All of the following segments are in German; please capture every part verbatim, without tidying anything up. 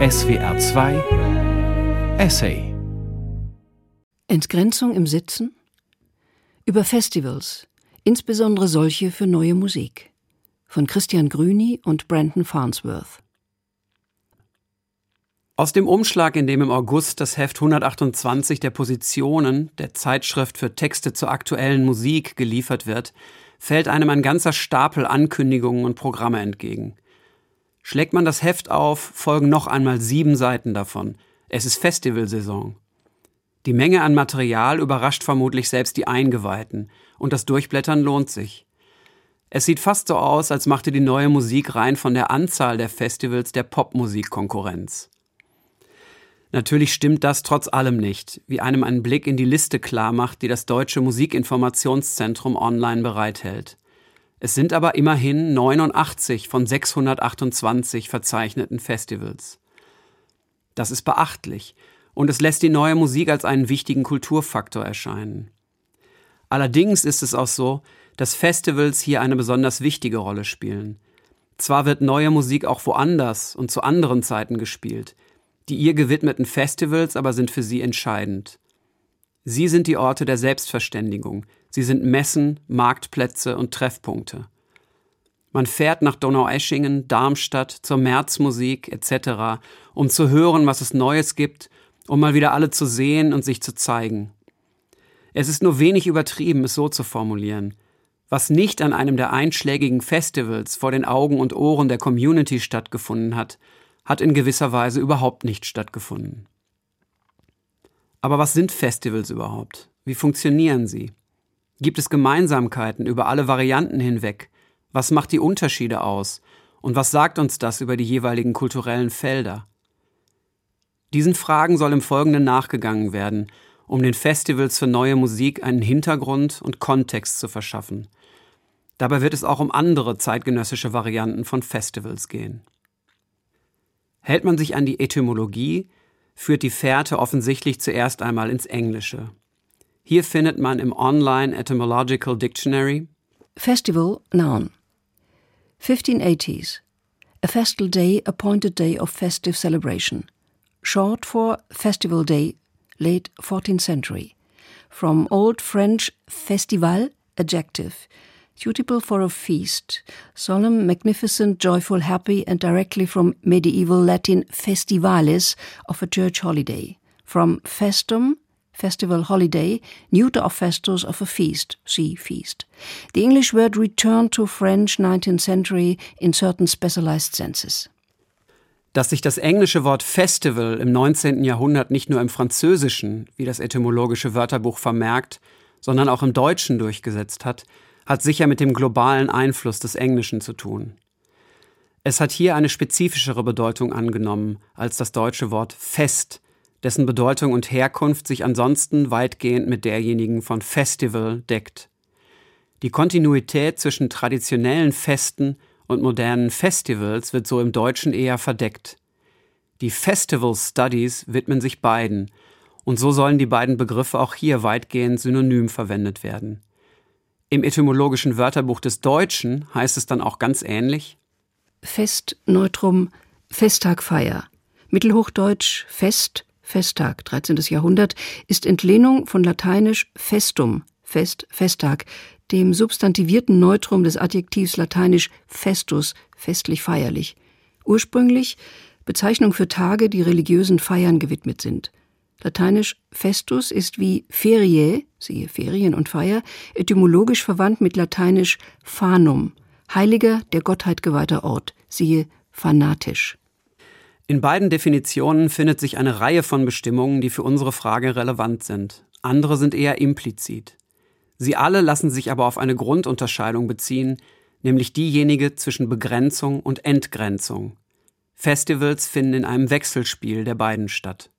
S W R zwei Essay. Entgrenzung im Sitzen? Über Festivals, insbesondere solche für neue Musik. Von Christian Grüni und Brandon Farnsworth. Aus dem Umschlag, in dem im August das Heft hundertachtundzwanzig der Positionen, der Zeitschrift für Texte zur aktuellen Musik, geliefert wird, fällt einem ein ganzer Stapel Ankündigungen und Programme entgegen. Schlägt man das Heft auf, folgen noch einmal sieben Seiten davon. Es ist Festivalsaison. Die Menge an Material überrascht vermutlich selbst die Eingeweihten, und das Durchblättern lohnt sich. Es sieht fast so aus, als machte die neue Musik rein von der Anzahl der Festivals der Popmusik Konkurrenz. Natürlich stimmt das trotz allem nicht, wie einem ein Blick in die Liste klarmacht, die das Deutsche Musikinformationszentrum online bereithält. Es sind aber immerhin neunundachtzig von sechshundertachtundzwanzig verzeichneten Festivals. Das ist beachtlich, und es lässt die neue Musik als einen wichtigen Kulturfaktor erscheinen. Allerdings ist es auch so, dass Festivals hier eine besonders wichtige Rolle spielen. Zwar wird neue Musik auch woanders und zu anderen Zeiten gespielt, die ihr gewidmeten Festivals aber sind für sie entscheidend. Sie sind die Orte der Selbstverständigung, sie sind Messen, Marktplätze und Treffpunkte. Man fährt nach Donaueschingen, Darmstadt, zur Märzmusik et cetera, um zu hören, was es Neues gibt, um mal wieder alle zu sehen und sich zu zeigen. Es ist nur wenig übertrieben, es so zu formulieren. Was nicht an einem der einschlägigen Festivals vor den Augen und Ohren der Community stattgefunden hat, hat in gewisser Weise überhaupt nicht stattgefunden. Aber was sind Festivals überhaupt? Wie funktionieren sie? Gibt es Gemeinsamkeiten über alle Varianten hinweg? Was macht die Unterschiede aus? Und was sagt uns das über die jeweiligen kulturellen Felder? Diesen Fragen soll im Folgenden nachgegangen werden, um den Festivals für neue Musik einen Hintergrund und Kontext zu verschaffen. Dabei wird es auch um andere zeitgenössische Varianten von Festivals gehen. Hält man sich an die Etymologie, führt die Fährte offensichtlich zuerst einmal ins Englische. Hier findet man im Online Etymological Dictionary Festival, noun. fifteen eighties. A festal day, appointed day of festive celebration. Short for festival day, late fourteenth century. From Old French festival, adjective. Suitable for a feast, solemn, magnificent, joyful, happy, and directly from medieval Latin festivalis, of a church holiday. From festum, festival holiday, neuter of festus, of a feast, see feast. The English word returned to French nineteenth century in certain specialized senses. Dass sich das englische Wort Festival im neunzehnten Jahrhundert nicht nur im Französischen, wie das etymologische Wörterbuch vermerkt, sondern auch im Deutschen durchgesetzt hat, hat sicher mit dem globalen Einfluss des Englischen zu tun. Es hat hier eine spezifischere Bedeutung angenommen als das deutsche Wort Fest, dessen Bedeutung und Herkunft sich ansonsten weitgehend mit derjenigen von Festival deckt. Die Kontinuität zwischen traditionellen Festen und modernen Festivals wird so im Deutschen eher verdeckt. Die Festival Studies widmen sich beiden, und so sollen die beiden Begriffe auch hier weitgehend synonym verwendet werden. Im etymologischen Wörterbuch des Deutschen heißt es dann auch ganz ähnlich: Fest, Neutrum, Festtag, Feier. Mittelhochdeutsch Fest, Festtag, dreizehntes Jahrhundert, ist Entlehnung von lateinisch festum, Fest, Festtag, dem substantivierten Neutrum des Adjektivs lateinisch festus, festlich, feierlich. Ursprünglich Bezeichnung für Tage, die religiösen Feiern gewidmet sind. Lateinisch festus ist wie feriae, siehe Ferien und Feier, etymologisch verwandt mit lateinisch fanum, heiliger, der Gottheit geweihter Ort, siehe fanatisch. In beiden Definitionen findet sich eine Reihe von Bestimmungen, die für unsere Frage relevant sind. Andere sind eher implizit. Sie alle lassen sich aber auf eine Grundunterscheidung beziehen, nämlich diejenige zwischen Begrenzung und Entgrenzung. Festivals finden in einem Wechselspiel der beiden statt.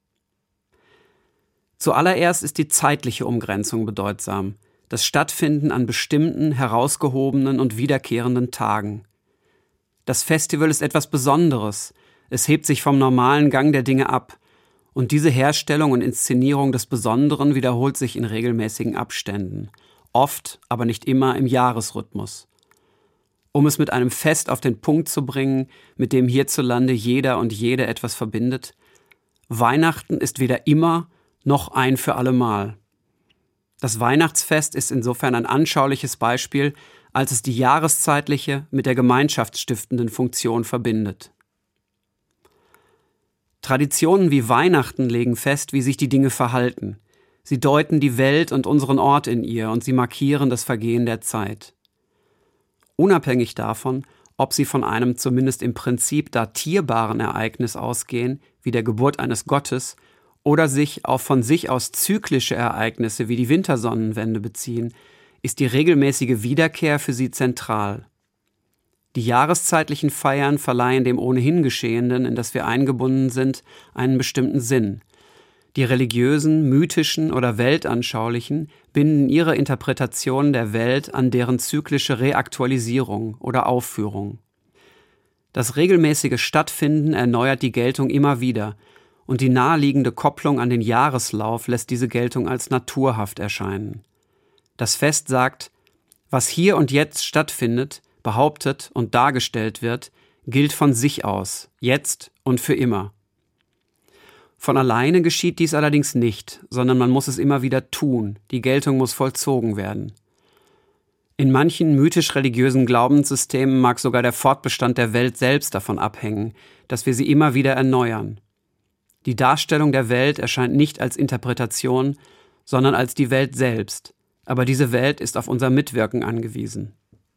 Zuallererst ist die zeitliche Umgrenzung bedeutsam, das Stattfinden an bestimmten, herausgehobenen und wiederkehrenden Tagen. Das Festival ist etwas Besonderes, es hebt sich vom normalen Gang der Dinge ab, und diese Herstellung und Inszenierung des Besonderen wiederholt sich in regelmäßigen Abständen, oft, aber nicht immer im Jahresrhythmus. Um es mit einem Fest auf den Punkt zu bringen, mit dem hierzulande jeder und jede etwas verbindet: Weihnachten ist weder immer noch ein für allemal. Das Weihnachtsfest ist insofern ein anschauliches Beispiel, als es die jahreszeitliche mit der gemeinschaftsstiftenden Funktion verbindet. Traditionen wie Weihnachten legen fest, wie sich die Dinge verhalten. Sie deuten die Welt und unseren Ort in ihr und sie markieren das Vergehen der Zeit. Unabhängig davon, ob sie von einem zumindest im Prinzip datierbaren Ereignis ausgehen, wie der Geburt eines Gottes, oder sich auf von sich aus zyklische Ereignisse wie die Wintersonnenwende beziehen, ist die regelmäßige Wiederkehr für sie zentral. Die jahreszeitlichen Feiern verleihen dem ohnehin Geschehenden, in das wir eingebunden sind, einen bestimmten Sinn. Die religiösen, mythischen oder weltanschaulichen binden ihre Interpretation der Welt an deren zyklische Reaktualisierung oder Aufführung. Das regelmäßige Stattfinden erneuert die Geltung immer wieder, und die naheliegende Kopplung an den Jahreslauf lässt diese Geltung als naturhaft erscheinen. Das Fest sagt: Was hier und jetzt stattfindet, behauptet und dargestellt wird, gilt von sich aus, jetzt und für immer. Von alleine geschieht dies allerdings nicht, sondern man muss es immer wieder tun, die Geltung muss vollzogen werden. In manchen mythisch-religiösen Glaubenssystemen mag sogar der Fortbestand der Welt selbst davon abhängen, dass wir sie immer wieder erneuern. Die Darstellung der Welt erscheint nicht als Interpretation, sondern als die Welt selbst, aber diese Welt ist auf unser Mitwirken angewiesen.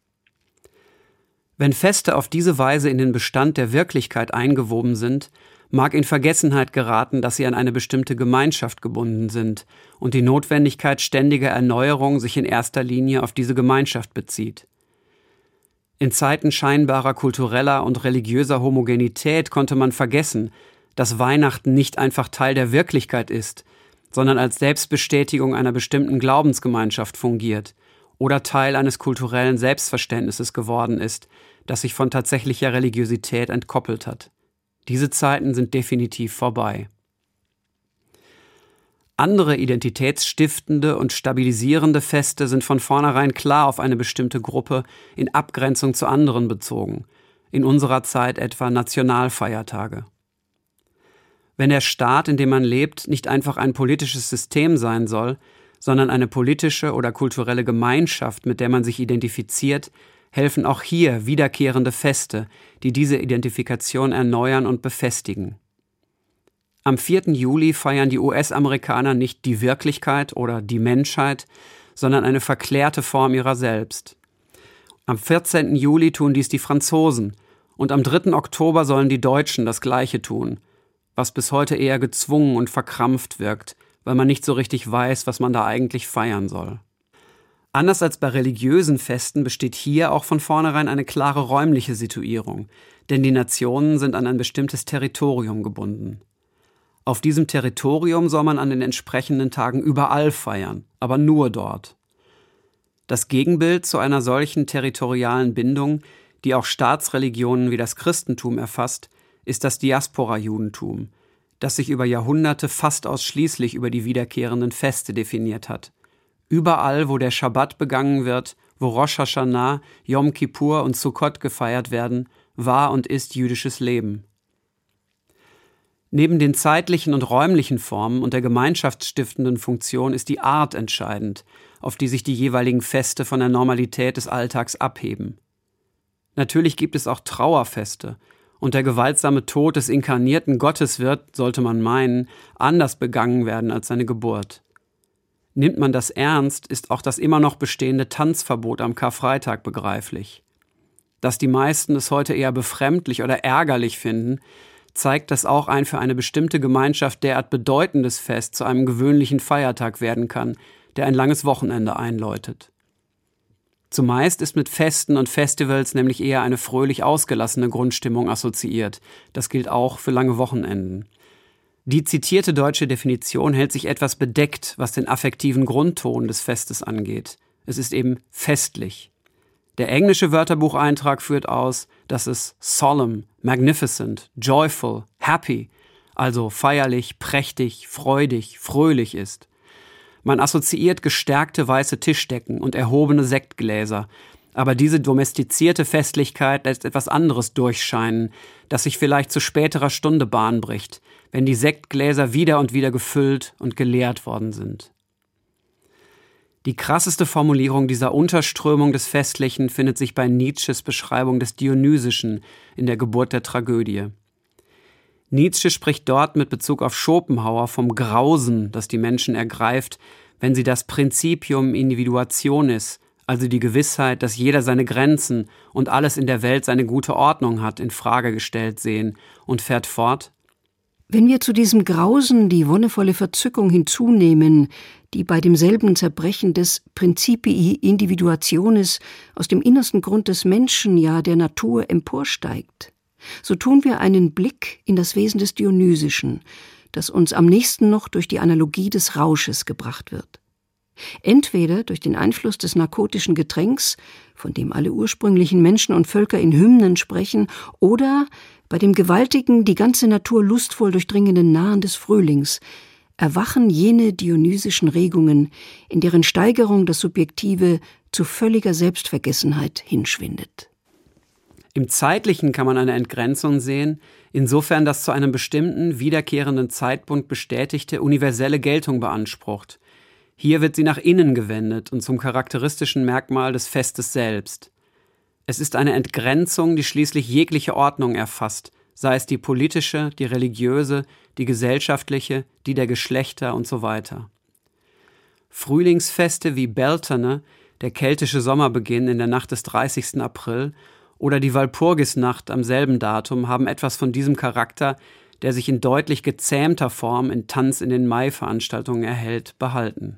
Wenn Feste auf diese Weise in den Bestand der Wirklichkeit eingewoben sind, mag in Vergessenheit geraten, dass sie an eine bestimmte Gemeinschaft gebunden sind und die Notwendigkeit ständiger Erneuerung sich in erster Linie auf diese Gemeinschaft bezieht. In Zeiten scheinbarer kultureller und religiöser Homogenität konnte man vergessen, dass Weihnachten nicht einfach Teil der Wirklichkeit ist, sondern als Selbstbestätigung einer bestimmten Glaubensgemeinschaft fungiert oder Teil eines kulturellen Selbstverständnisses geworden ist, das sich von tatsächlicher Religiosität entkoppelt hat. Diese Zeiten sind definitiv vorbei. Andere identitätsstiftende und stabilisierende Feste sind von vornherein klar auf eine bestimmte Gruppe in Abgrenzung zu anderen bezogen, in unserer Zeit etwa Nationalfeiertage. Wenn der Staat, in dem man lebt, nicht einfach ein politisches System sein soll, sondern eine politische oder kulturelle Gemeinschaft, mit der man sich identifiziert, helfen auch hier wiederkehrende Feste, die diese Identifikation erneuern und befestigen. Am vierten Juli feiern die U S-Amerikaner nicht die Wirklichkeit oder die Menschheit, sondern eine verklärte Form ihrer selbst. Am vierzehnten Juli tun dies die Franzosen und am dritten Oktober sollen die Deutschen das Gleiche tun, was bis heute eher gezwungen und verkrampft wirkt, weil man nicht so richtig weiß, was man da eigentlich feiern soll. Anders als bei religiösen Festen besteht hier auch von vornherein eine klare räumliche Situierung, denn die Nationen sind an ein bestimmtes Territorium gebunden. Auf diesem Territorium soll man an den entsprechenden Tagen überall feiern, aber nur dort. Das Gegenbild zu einer solchen territorialen Bindung, die auch Staatsreligionen wie das Christentum erfasst, ist das Diaspora-Judentum, das sich über Jahrhunderte fast ausschließlich über die wiederkehrenden Feste definiert hat. Überall, wo der Schabbat begangen wird, wo Rosh Hashanah, Yom Kippur und Sukkot gefeiert werden, war und ist jüdisches Leben. Neben den zeitlichen und räumlichen Formen und der gemeinschaftsstiftenden Funktion ist die Art entscheidend, auf die sich die jeweiligen Feste von der Normalität des Alltags abheben. Natürlich gibt es auch Trauerfeste, und der gewaltsame Tod des inkarnierten Gottes wird, sollte man meinen, anders begangen werden als seine Geburt. Nimmt man das ernst, ist auch das immer noch bestehende Tanzverbot am Karfreitag begreiflich. Dass die meisten es heute eher befremdlich oder ärgerlich finden, zeigt, dass auch ein für eine bestimmte Gemeinschaft derart bedeutendes Fest zu einem gewöhnlichen Feiertag werden kann, der ein langes Wochenende einläutet. Zumeist ist mit Festen und Festivals nämlich eher eine fröhlich ausgelassene Grundstimmung assoziiert. Das gilt auch für lange Wochenenden. Die zitierte deutsche Definition hält sich etwas bedeckt, was den affektiven Grundton des Festes angeht. Es ist eben festlich. Der englische Wörterbucheintrag führt aus, dass es solemn, magnificent, joyful, happy, also feierlich, prächtig, freudig, fröhlich ist. Man assoziiert gestärkte weiße Tischdecken und erhobene Sektgläser, Aber diese domestizierte Festlichkeit lässt etwas anderes durchscheinen, das sich vielleicht zu späterer Stunde Bahn bricht, wenn die Sektgläser wieder und wieder gefüllt und geleert worden sind. Die krasseste Formulierung dieser Unterströmung des Festlichen findet sich bei Nietzsches Beschreibung des Dionysischen in der Geburt der Tragödie. Nietzsche spricht dort mit Bezug auf Schopenhauer vom Grausen, das die Menschen ergreift, wenn sie das Principium Individuationis, also die Gewissheit, dass jeder seine Grenzen und alles in der Welt seine gute Ordnung hat, in Frage gestellt sehen, und fährt fort: Wenn wir zu diesem Grausen die wonnevolle Verzückung hinzunehmen, die bei demselben Zerbrechen des Principii Individuationis aus dem innersten Grund des Menschen, ja der Natur, emporsteigt, so tun wir einen Blick in das Wesen des Dionysischen, das uns am nächsten noch durch die Analogie des Rausches gebracht wird. Entweder durch den Einfluss des narkotischen Getränks, von dem alle ursprünglichen Menschen und Völker in Hymnen sprechen, oder bei dem gewaltigen, die ganze Natur lustvoll durchdringenden Nahen des Frühlings, erwachen jene dionysischen Regungen, in deren Steigerung das Subjektive zu völliger Selbstvergessenheit hinschwindet. Im Zeitlichen kann man eine Entgrenzung sehen, insofern das zu einem bestimmten, wiederkehrenden Zeitpunkt bestätigte universelle Geltung beansprucht. Hier wird sie nach innen gewendet und zum charakteristischen Merkmal des Festes selbst. Es ist eine Entgrenzung, die schließlich jegliche Ordnung erfasst, sei es die politische, die religiöse, die gesellschaftliche, die der Geschlechter und so weiter. Frühlingsfeste wie Beltane, der keltische Sommerbeginn in der Nacht des dreißigsten April, oder die Walpurgisnacht am selben Datum haben etwas von diesem Charakter, der sich in deutlich gezähmter Form in Tanz in den Mai-Veranstaltungen erhält, behalten.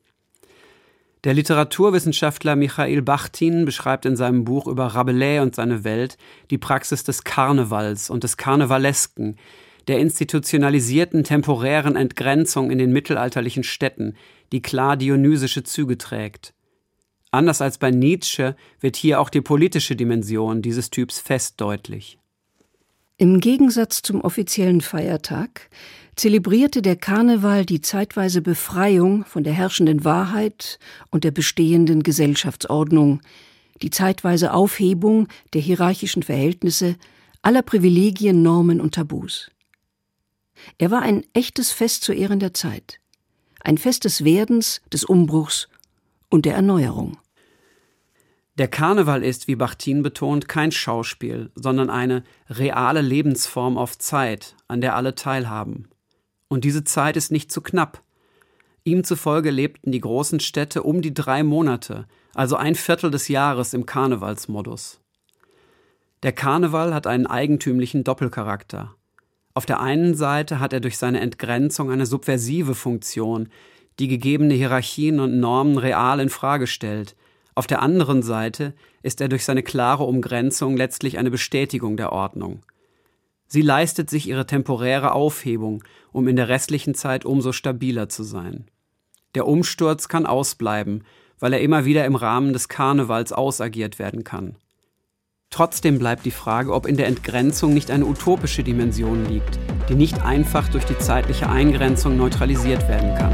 Der Literaturwissenschaftler Michail Bachtin beschreibt in seinem Buch über Rabelais und seine Welt die Praxis des Karnevals und des Karnevalesken, der institutionalisierten temporären Entgrenzung in den mittelalterlichen Städten, die klar dionysische Züge trägt. Anders als bei Nietzsche wird hier auch die politische Dimension dieses Typs fest deutlich. Im Gegensatz zum offiziellen Feiertag zelebrierte der Karneval die zeitweise Befreiung von der herrschenden Wahrheit und der bestehenden Gesellschaftsordnung, die zeitweise Aufhebung der hierarchischen Verhältnisse, aller Privilegien, Normen und Tabus. Er war ein echtes Fest zu Ehren der Zeit, ein Fest des Werdens, des Umbruchs und der Erneuerung. Der Karneval ist, wie Bachtin betont, kein Schauspiel, sondern eine reale Lebensform auf Zeit, an der alle teilhaben. Und diese Zeit ist nicht zu knapp. Ihm zufolge lebten die großen Städte um die drei Monate, also ein Viertel des Jahres im Karnevalsmodus. Der Karneval hat einen eigentümlichen Doppelcharakter. Auf der einen Seite hat er durch seine Entgrenzung eine subversive Funktion, die gegebene Hierarchien und Normen real in Frage stellt. Auf der anderen Seite ist er durch seine klare Umgrenzung letztlich eine Bestätigung der Ordnung. Sie leistet sich ihre temporäre Aufhebung, um in der restlichen Zeit umso stabiler zu sein. Der Umsturz kann ausbleiben, weil er immer wieder im Rahmen des Karnevals ausagiert werden kann. Trotzdem bleibt die Frage, ob in der Entgrenzung nicht eine utopische Dimension liegt, die nicht einfach durch die zeitliche Eingrenzung neutralisiert werden kann.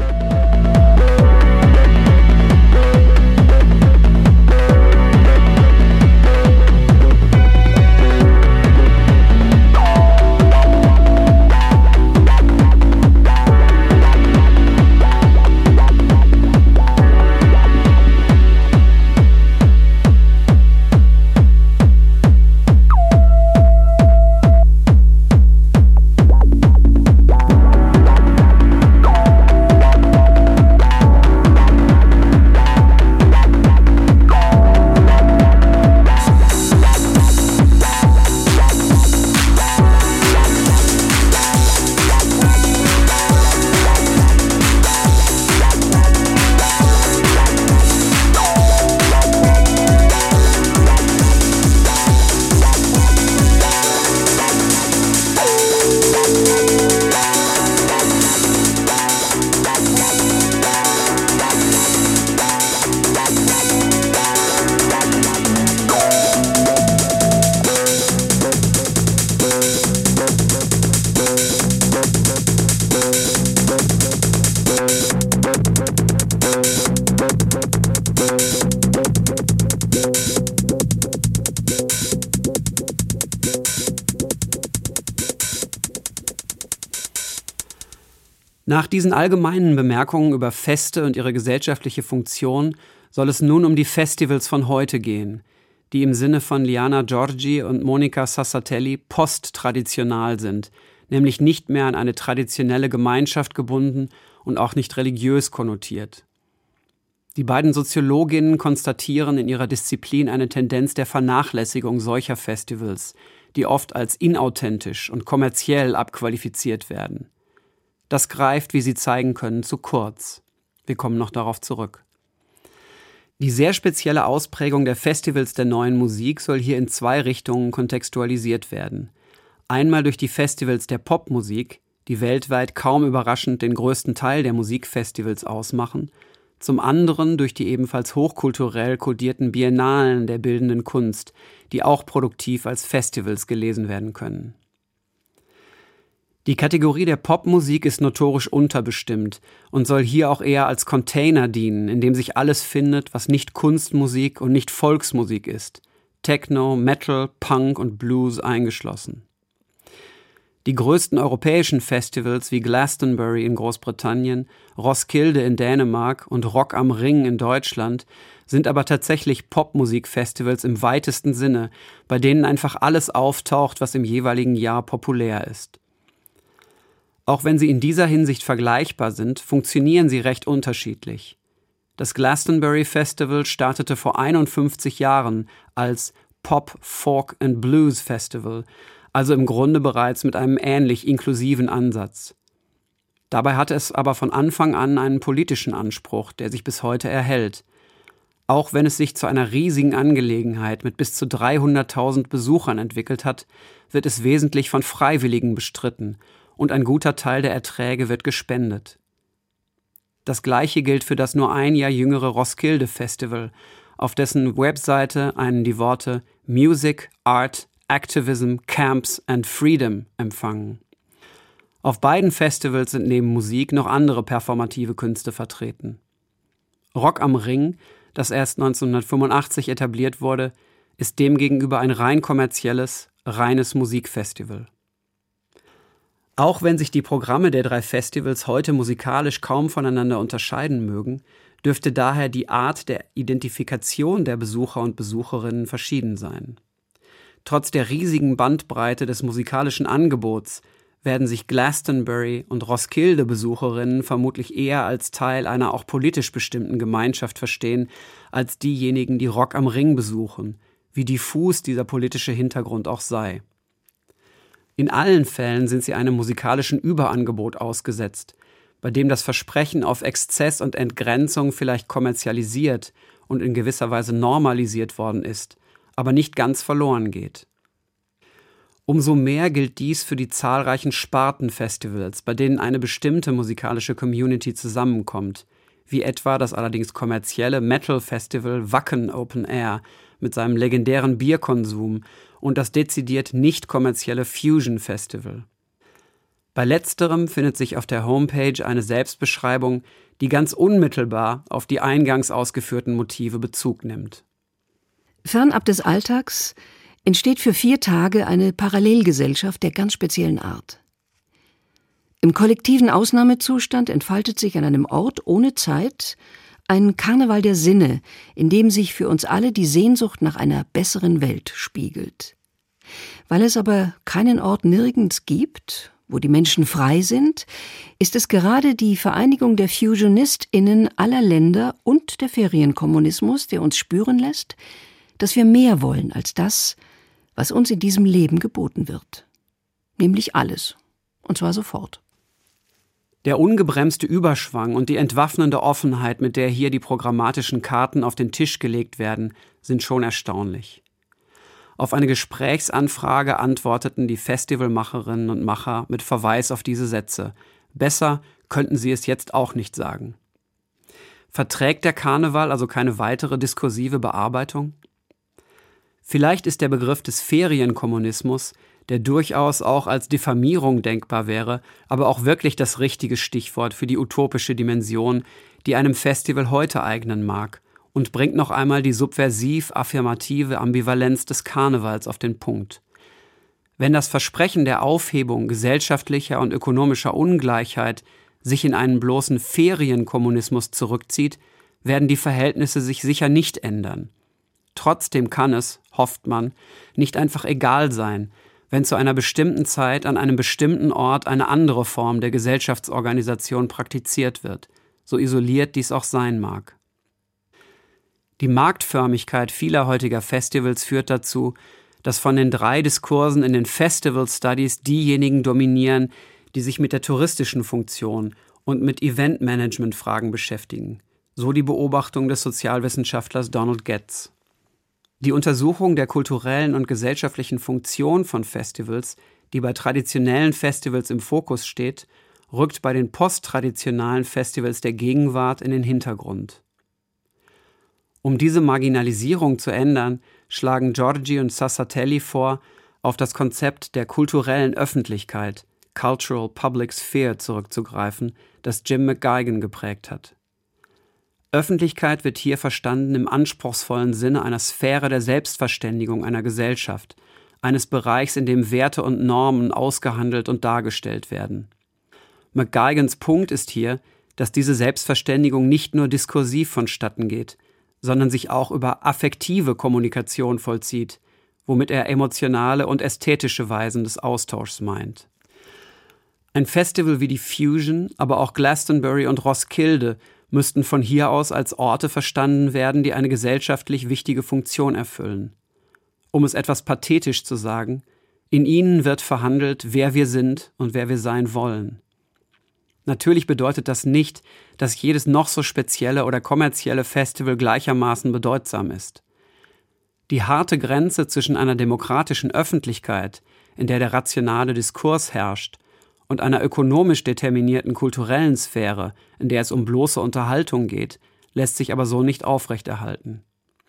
Nach diesen allgemeinen Bemerkungen über Feste und ihre gesellschaftliche Funktion soll es nun um die Festivals von heute gehen, die im Sinne von Liana Giorgi und Monica Sassatelli posttraditional sind, nämlich nicht mehr an eine traditionelle Gemeinschaft gebunden und auch nicht religiös konnotiert. Die beiden Soziologinnen konstatieren in ihrer Disziplin eine Tendenz der Vernachlässigung solcher Festivals, die oft als inauthentisch und kommerziell abqualifiziert werden. Das greift, wie Sie zeigen können, zu kurz. Wir kommen noch darauf zurück. Die sehr spezielle Ausprägung der Festivals der neuen Musik soll hier in zwei Richtungen kontextualisiert werden. Einmal durch die Festivals der Popmusik, die weltweit kaum überraschend den größten Teil der Musikfestivals ausmachen, zum anderen durch die ebenfalls hochkulturell kodierten Biennalen der bildenden Kunst, die auch produktiv als Festivals gelesen werden können. Die Kategorie der Popmusik ist notorisch unterbestimmt und soll hier auch eher als Container dienen, in dem sich alles findet, was nicht Kunstmusik und nicht Volksmusik ist. Techno, Metal, Punk und Blues eingeschlossen. Die größten europäischen Festivals wie Glastonbury in Großbritannien, Roskilde in Dänemark und Rock am Ring in Deutschland sind aber tatsächlich Popmusikfestivals im weitesten Sinne, bei denen einfach alles auftaucht, was im jeweiligen Jahr populär ist. Auch wenn sie in dieser Hinsicht vergleichbar sind, funktionieren sie recht unterschiedlich. Das Glastonbury Festival startete vor einundfünfzig Jahren als Pop, Folk and Blues Festival, also im Grunde bereits mit einem ähnlich inklusiven Ansatz. Dabei hatte es aber von Anfang an einen politischen Anspruch, der sich bis heute erhält. Auch wenn es sich zu einer riesigen Angelegenheit mit bis zu dreihunderttausend Besuchern entwickelt hat, wird es wesentlich von Freiwilligen bestritten und ein guter Teil der Erträge wird gespendet. Das Gleiche gilt für das nur ein Jahr jüngere Roskilde Festival, auf dessen Webseite einen die Worte Music, Art, Activism, Camps and Freedom empfangen. Auf beiden Festivals sind neben Musik noch andere performative Künste vertreten. Rock am Ring, das erst neunzehnhundertfünfundachtzig etabliert wurde, ist demgegenüber ein rein kommerzielles, reines Musikfestival. Auch wenn sich die Programme der drei Festivals heute musikalisch kaum voneinander unterscheiden mögen, dürfte daher die Art der Identifikation der Besucher und Besucherinnen verschieden sein. Trotz der riesigen Bandbreite des musikalischen Angebots werden sich Glastonbury- und Roskilde-Besucherinnen vermutlich eher als Teil einer auch politisch bestimmten Gemeinschaft verstehen, als diejenigen, die Rock am Ring besuchen, wie diffus dieser politische Hintergrund auch sei. In allen Fällen sind sie einem musikalischen Überangebot ausgesetzt, bei dem das Versprechen auf Exzess und Entgrenzung vielleicht kommerzialisiert und in gewisser Weise normalisiert worden ist, aber nicht ganz verloren geht. Umso mehr gilt dies für die zahlreichen Spartenfestivals, bei denen eine bestimmte musikalische Community zusammenkommt, wie etwa das allerdings kommerzielle Metal-Festival Wacken Open Air mit seinem legendären Bierkonsum und das dezidiert nicht kommerzielle Fusion Festival. Bei letzterem findet sich auf der Homepage eine Selbstbeschreibung, die ganz unmittelbar auf die eingangs ausgeführten Motive Bezug nimmt. Fernab des Alltags entsteht für vier Tage eine Parallelgesellschaft der ganz speziellen Art. Im kollektiven Ausnahmezustand entfaltet sich an einem Ort ohne Zeit ein Karneval der Sinne, in dem sich für uns alle die Sehnsucht nach einer besseren Welt spiegelt. Weil es aber keinen Ort nirgends gibt, wo die Menschen frei sind, ist es gerade die Vereinigung der FusionistInnen aller Länder und der Ferienkommunismus, der uns spüren lässt, dass wir mehr wollen als das, was uns in diesem Leben geboten wird. Nämlich alles. Und zwar sofort. Der ungebremste Überschwang und die entwaffnende Offenheit, mit der hier die programmatischen Karten auf den Tisch gelegt werden, sind schon erstaunlich. Auf eine Gesprächsanfrage antworteten die Festivalmacherinnen und Macher mit Verweis auf diese Sätze. Besser könnten sie es jetzt auch nicht sagen. Verträgt der Karneval also keine weitere diskursive Bearbeitung? Vielleicht ist der Begriff des Ferienkommunismus, der durchaus auch als Diffamierung denkbar wäre, aber auch wirklich das richtige Stichwort für die utopische Dimension, die einem Festival heute eignen mag, und bringt noch einmal die subversiv-affirmative Ambivalenz des Karnevals auf den Punkt. Wenn das Versprechen der Aufhebung gesellschaftlicher und ökonomischer Ungleichheit sich in einen bloßen Ferienkommunismus zurückzieht, werden die Verhältnisse sich sicher nicht ändern. Trotzdem kann es, hofft man, nicht einfach egal sein, wenn zu einer bestimmten Zeit an einem bestimmten Ort eine andere Form der Gesellschaftsorganisation praktiziert wird, so isoliert dies auch sein mag. Die Marktförmigkeit vieler heutiger Festivals führt dazu, dass von den drei Diskursen in den Festival Studies diejenigen dominieren, die sich mit der touristischen Funktion und mit Event-Management-Fragen beschäftigen, so die Beobachtung des Sozialwissenschaftlers Donald Getz. Die Untersuchung der kulturellen und gesellschaftlichen Funktion von Festivals, die bei traditionellen Festivals im Fokus steht, rückt bei den posttraditionalen Festivals der Gegenwart in den Hintergrund. Um diese Marginalisierung zu ändern, schlagen Giorgi und Sassatelli vor, auf das Konzept der kulturellen Öffentlichkeit, Cultural Public Sphere, zurückzugreifen, das Jim McGuigan geprägt hat. Öffentlichkeit wird hier verstanden im anspruchsvollen Sinne einer Sphäre der Selbstverständigung einer Gesellschaft, eines Bereichs, in dem Werte und Normen ausgehandelt und dargestellt werden. McGuigans Punkt ist hier, dass diese Selbstverständigung nicht nur diskursiv vonstatten geht, sondern sich auch über affektive Kommunikation vollzieht, womit er emotionale und ästhetische Weisen des Austauschs meint. Ein Festival wie die Fusion, aber auch Glastonbury und Roskilde müssten von hier aus als Orte verstanden werden, die eine gesellschaftlich wichtige Funktion erfüllen. Um es etwas pathetisch zu sagen, in ihnen wird verhandelt, wer wir sind und wer wir sein wollen. Natürlich bedeutet das nicht, dass jedes noch so spezielle oder kommerzielle Festival gleichermaßen bedeutsam ist. Die harte Grenze zwischen einer demokratischen Öffentlichkeit, in der der rationale Diskurs herrscht, und einer ökonomisch determinierten kulturellen Sphäre, in der es um bloße Unterhaltung geht, lässt sich aber so nicht aufrechterhalten.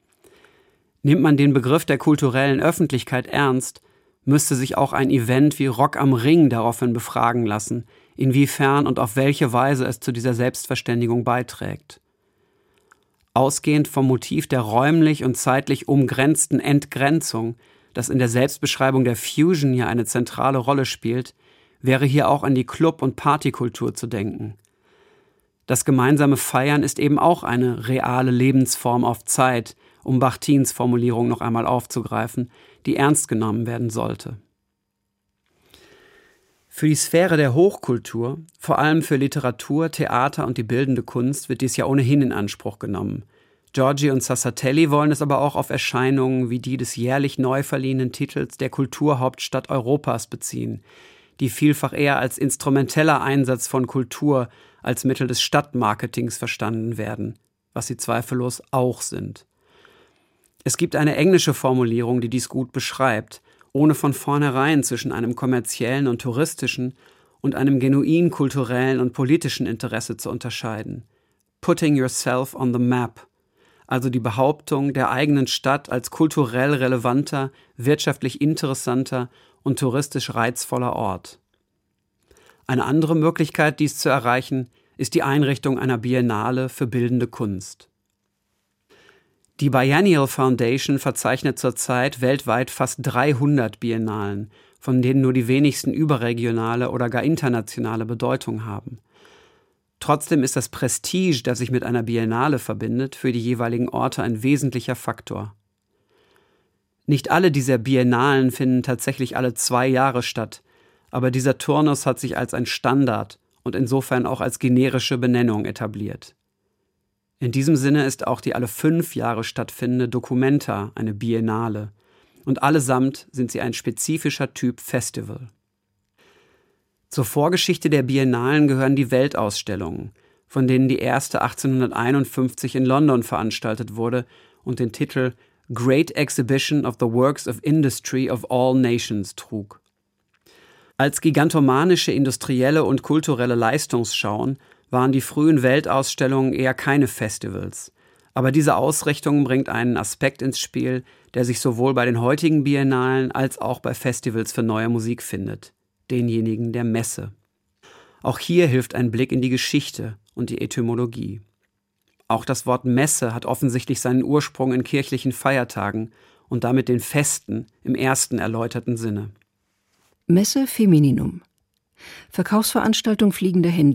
Nimmt man den Begriff der kulturellen Öffentlichkeit ernst, müsste sich auch ein Event wie Rock am Ring daraufhin befragen lassen, inwiefern und auf welche Weise es zu dieser Selbstverständigung beiträgt. Ausgehend vom Motiv der räumlich und zeitlich umgrenzten Entgrenzung, das in der Selbstbeschreibung der Fusion ja eine zentrale Rolle spielt, wäre hier auch an die Club- und Partykultur zu denken. Das gemeinsame Feiern ist eben auch eine reale Lebensform auf Zeit, um Bachtins Formulierung noch einmal aufzugreifen, die ernst genommen werden sollte. Für die Sphäre der Hochkultur, vor allem für Literatur, Theater und die bildende Kunst, wird dies ja ohnehin in Anspruch genommen. Giorgi und Sassatelli wollen es aber auch auf Erscheinungen wie die des jährlich neu verliehenen Titels der Kulturhauptstadt Europas beziehen, die vielfach eher als instrumenteller Einsatz von Kultur als Mittel des Stadtmarketings verstanden werden, was sie zweifellos auch sind. Es gibt eine englische Formulierung, die dies gut beschreibt, ohne von vornherein zwischen einem kommerziellen und touristischen und einem genuin kulturellen und politischen Interesse zu unterscheiden. Putting yourself on the map, also die Behauptung der eigenen Stadt als kulturell relevanter, wirtschaftlich interessanter und touristisch reizvoller Ort. Eine andere Möglichkeit, dies zu erreichen, ist die Einrichtung einer Biennale für bildende Kunst. Die Biennial Foundation verzeichnet zurzeit weltweit fast dreihundert Biennalen, von denen nur die wenigsten überregionale oder gar internationale Bedeutung haben. Trotzdem ist das Prestige, das sich mit einer Biennale verbindet, für die jeweiligen Orte ein wesentlicher Faktor. Nicht alle dieser Biennalen finden tatsächlich alle zwei Jahre statt, aber dieser Turnus hat sich als ein Standard und insofern auch als generische Benennung etabliert. In diesem Sinne ist auch die alle fünf Jahre stattfindende Documenta eine Biennale und allesamt sind sie ein spezifischer Typ Festival. Zur Vorgeschichte der Biennalen gehören die Weltausstellungen, von denen die erste achtzehnhunderteinundfünfzig in London veranstaltet wurde und den Titel Great Exhibition of the Works of Industry of All Nations trug. Als gigantomanische industrielle und kulturelle Leistungsschauen waren die frühen Weltausstellungen eher keine Festivals. Aber diese Ausrichtung bringt einen Aspekt ins Spiel, der sich sowohl bei den heutigen Biennalen als auch bei Festivals für neue Musik findet, denjenigen der Messe. Auch hier hilft ein Blick in die Geschichte und die Etymologie. Auch das Wort Messe hat offensichtlich seinen Ursprung in kirchlichen Feiertagen und damit den Festen im ersten erläuterten Sinne. Messe Femininum. Verkaufsveranstaltung fliegender Händler,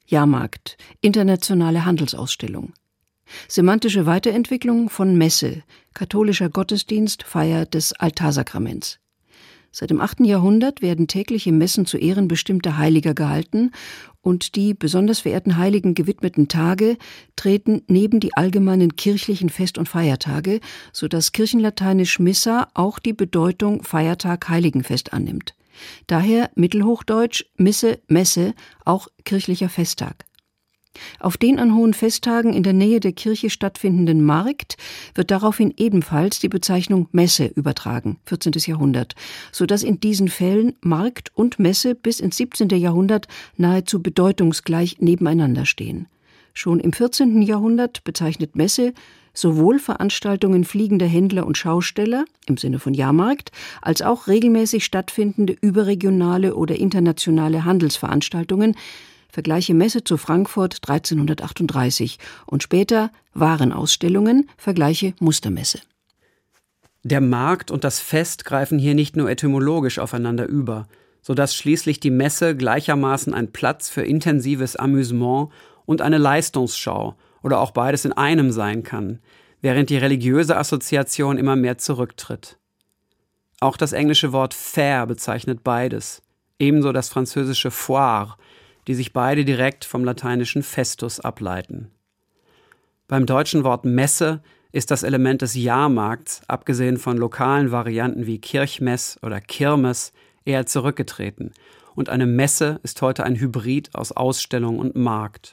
Jahrmarkt, internationale Handelsausstellung. Semantische Weiterentwicklung von Messe, katholischer Gottesdienst, Feier des Altarsakraments. Seit dem achten Jahrhundert werden tägliche Messen zu Ehren bestimmter Heiliger gehalten und die besonders verehrten Heiligen gewidmeten Tage treten neben die allgemeinen kirchlichen Fest- und Feiertage, sodass kirchenlateinisch Missa auch die Bedeutung Feiertag Heiligenfest annimmt. Daher mittelhochdeutsch Misse, Messe, auch kirchlicher Festtag. Auf den an hohen Festtagen in der Nähe der Kirche stattfindenden Markt wird daraufhin ebenfalls die Bezeichnung Messe übertragen, vierzehntes Jahrhundert, sodass in diesen Fällen Markt und Messe bis ins siebzehnten Jahrhundert nahezu bedeutungsgleich nebeneinander stehen. Schon im vierzehnten Jahrhundert bezeichnet Messe sowohl Veranstaltungen fliegender Händler und Schausteller im Sinne von Jahrmarkt, als auch regelmäßig stattfindende überregionale oder internationale Handelsveranstaltungen, vergleiche Messe zu Frankfurt dreizehnhundertachtunddreißig und später Warenausstellungen, vergleiche Mustermesse. Der Markt und das Fest greifen hier nicht nur etymologisch aufeinander über, sodass schließlich die Messe gleichermaßen ein Platz für intensives Amüsement und eine Leistungsschau oder auch beides in einem sein kann, während die religiöse Assoziation immer mehr zurücktritt. Auch das englische Wort Fair bezeichnet beides, ebenso das französische Foire, die sich beide direkt vom lateinischen Festus ableiten. Beim deutschen Wort Messe ist das Element des Jahrmarkts, abgesehen von lokalen Varianten wie Kirchmess oder Kirmes, eher zurückgetreten und eine Messe ist heute ein Hybrid aus Ausstellung und Markt.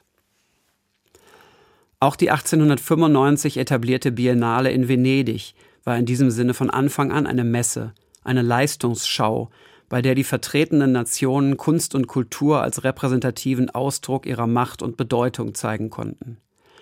Auch die achtzehnhundertfünfundneunzig etablierte Biennale in Venedig war in diesem Sinne von Anfang an eine Messe, eine Leistungsschau, bei der die vertretenen Nationen Kunst und Kultur als repräsentativen Ausdruck ihrer Macht und Bedeutung zeigen konnten.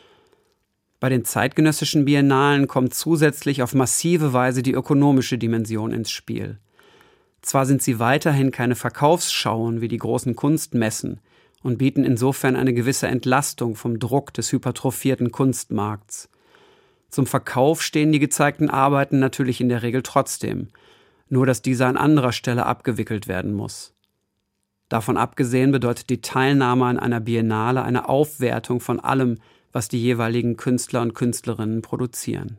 Bei den zeitgenössischen Biennalen kommt zusätzlich auf massive Weise die ökonomische Dimension ins Spiel. Zwar sind sie weiterhin keine Verkaufsschauen wie die großen Kunstmessen und bieten insofern eine gewisse Entlastung vom Druck des hypertrophierten Kunstmarkts. Zum Verkauf stehen die gezeigten Arbeiten natürlich in der Regel trotzdem, nur dass dieser an anderer Stelle abgewickelt werden muss. Davon abgesehen bedeutet die Teilnahme an einer Biennale eine Aufwertung von allem, was die jeweiligen Künstler und Künstlerinnen produzieren.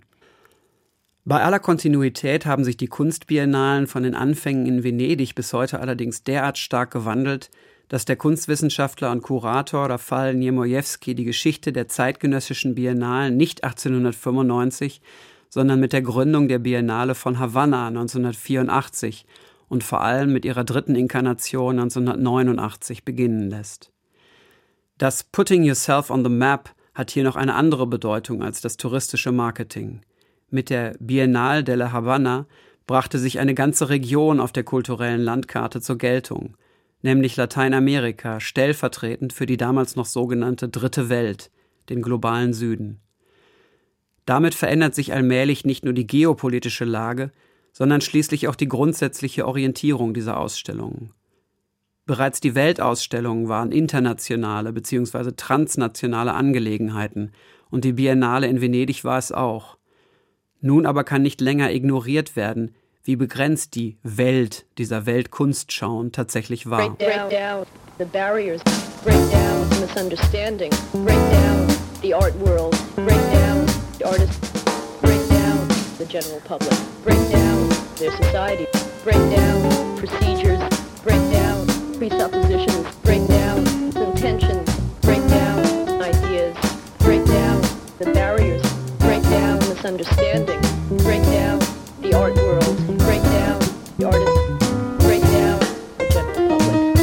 Bei aller Kontinuität haben sich die Kunstbiennalen von den Anfängen in Venedig bis heute allerdings derart stark gewandelt, dass der Kunstwissenschaftler und Kurator Rafał Niemojewski die Geschichte der zeitgenössischen Biennalen nicht achtzehnhundertfünfundneunzig, sondern mit der Gründung der Biennale von Havanna neunzehnhundertvierundachtzig und vor allem mit ihrer dritten Inkarnation neunzehnhundertneunundachtzig beginnen lässt. Das Putting Yourself on the Map hat hier noch eine andere Bedeutung als das touristische Marketing. Mit der Biennale de la Habana brachte sich eine ganze Region auf der kulturellen Landkarte zur Geltung, nämlich Lateinamerika, stellvertretend für die damals noch sogenannte Dritte Welt, den globalen Süden. Damit verändert sich allmählich nicht nur die geopolitische Lage, sondern schließlich auch die grundsätzliche Orientierung dieser Ausstellungen. Bereits die Weltausstellungen waren internationale bzw. transnationale Angelegenheiten und die Biennale in Venedig war es auch. Nun aber kann nicht länger ignoriert werden, wie begrenzt die Welt dieser Weltkunstschauen tatsächlich war. Break down the barriers, break down the misunderstanding, break down the art world, break down the artists, break down the general public, break down their society, break down procedures, break down presuppositions, break down intentions, break down ideas, break down the barriers, break down misunderstanding, break down the art world, break down the artists, break down the general public.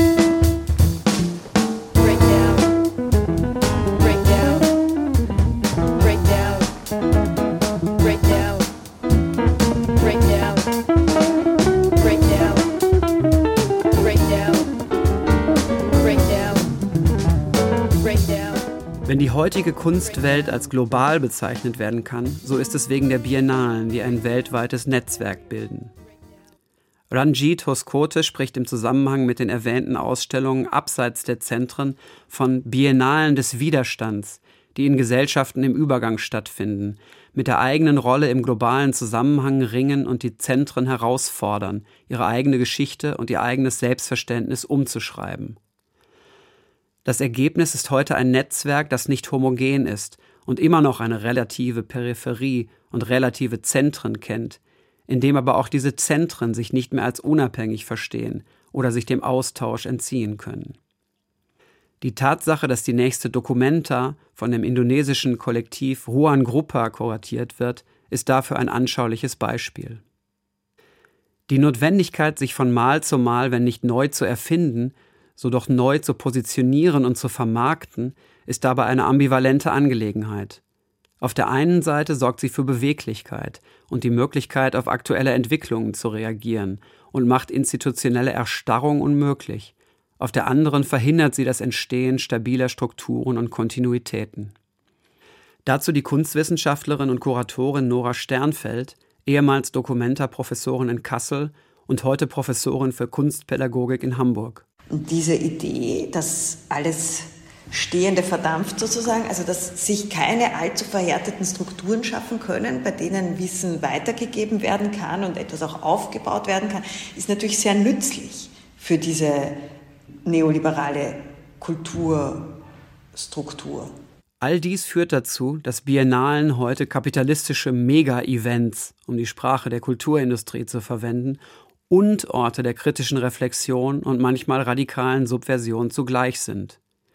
Break down, break down, break down, break down, break down, break down, break down, break down, break down. Wenn die heutige Kunstwelt als global bezeichnet werden kann, so ist es wegen der Biennalen, die ein weltweites Netzwerk bilden. Ranjit Hoskote spricht im Zusammenhang mit den erwähnten Ausstellungen abseits der Zentren von Biennalen des Widerstands, die in Gesellschaften im Übergang stattfinden, mit der eigenen Rolle im globalen Zusammenhang ringen und die Zentren herausfordern, ihre eigene Geschichte und ihr eigenes Selbstverständnis umzuschreiben. Das Ergebnis ist heute ein Netzwerk, das nicht homogen ist und immer noch eine relative Peripherie und relative Zentren kennt, in dem aber auch diese Zentren sich nicht mehr als unabhängig verstehen oder sich dem Austausch entziehen können. Die Tatsache, dass die nächste Documenta von dem indonesischen Kollektiv Ruang Grupa kuratiert wird, ist dafür ein anschauliches Beispiel. Die Notwendigkeit, sich von Mal zu Mal, wenn nicht neu zu erfinden, so doch neu zu positionieren und zu vermarkten, ist dabei eine ambivalente Angelegenheit. Auf der einen Seite sorgt sie für Beweglichkeit und die Möglichkeit, auf aktuelle Entwicklungen zu reagieren und macht institutionelle Erstarrung unmöglich. Auf der anderen verhindert sie das Entstehen stabiler Strukturen und Kontinuitäten. Dazu die Kunstwissenschaftlerin und Kuratorin Nora Sternfeld, ehemals Documenta-Professorin in Kassel und heute Professorin für Kunstpädagogik in Hamburg. Und diese Idee, dass alles Stehende verdampft sozusagen, also dass sich keine allzu verhärteten Strukturen schaffen können, bei denen Wissen weitergegeben werden kann und etwas auch aufgebaut werden kann, ist natürlich sehr nützlich für diese neoliberale Kulturstruktur. All dies führt dazu, dass Biennalen heute kapitalistische Mega-Events, um die Sprache der Kulturindustrie zu verwenden, und Orte der kritischen Reflexion und manchmal radikalen Subversion zugleich sind.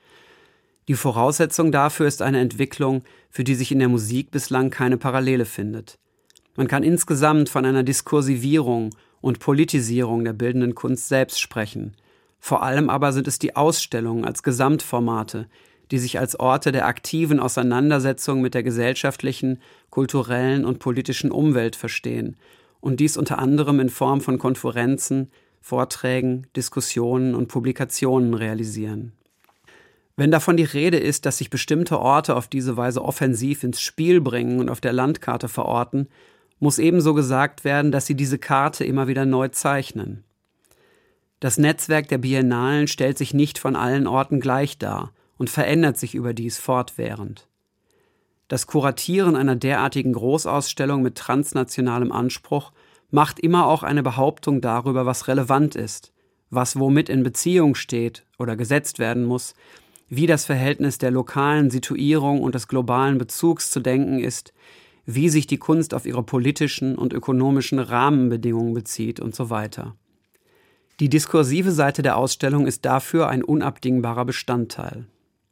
Die Voraussetzung dafür ist eine Entwicklung, für die sich in der Musik bislang keine Parallele findet. Man kann insgesamt von einer Diskursivierung und Politisierung der bildenden Kunst selbst sprechen. Vor allem aber sind es die Ausstellungen als Gesamtformate, die sich als Orte der aktiven Auseinandersetzung mit der gesellschaftlichen, kulturellen und politischen Umwelt verstehen und dies unter anderem in Form von Konferenzen, Vorträgen, Diskussionen und Publikationen realisieren. Wenn davon die Rede ist, dass sich bestimmte Orte auf diese Weise offensiv ins Spiel bringen und auf der Landkarte verorten, muss ebenso gesagt werden, dass sie diese Karte immer wieder neu zeichnen. Das Netzwerk der Biennalen stellt sich nicht von allen Orten gleich dar und verändert sich überdies fortwährend. Das Kuratieren einer derartigen Großausstellung mit transnationalem Anspruch macht immer auch eine Behauptung darüber, was relevant ist, was womit in Beziehung steht oder gesetzt werden muss, wie das Verhältnis der lokalen Situierung und des globalen Bezugs zu denken ist, wie sich die Kunst auf ihre politischen und ökonomischen Rahmenbedingungen bezieht und so weiter. Die diskursive Seite der Ausstellung ist dafür ein unabdingbarer Bestandteil.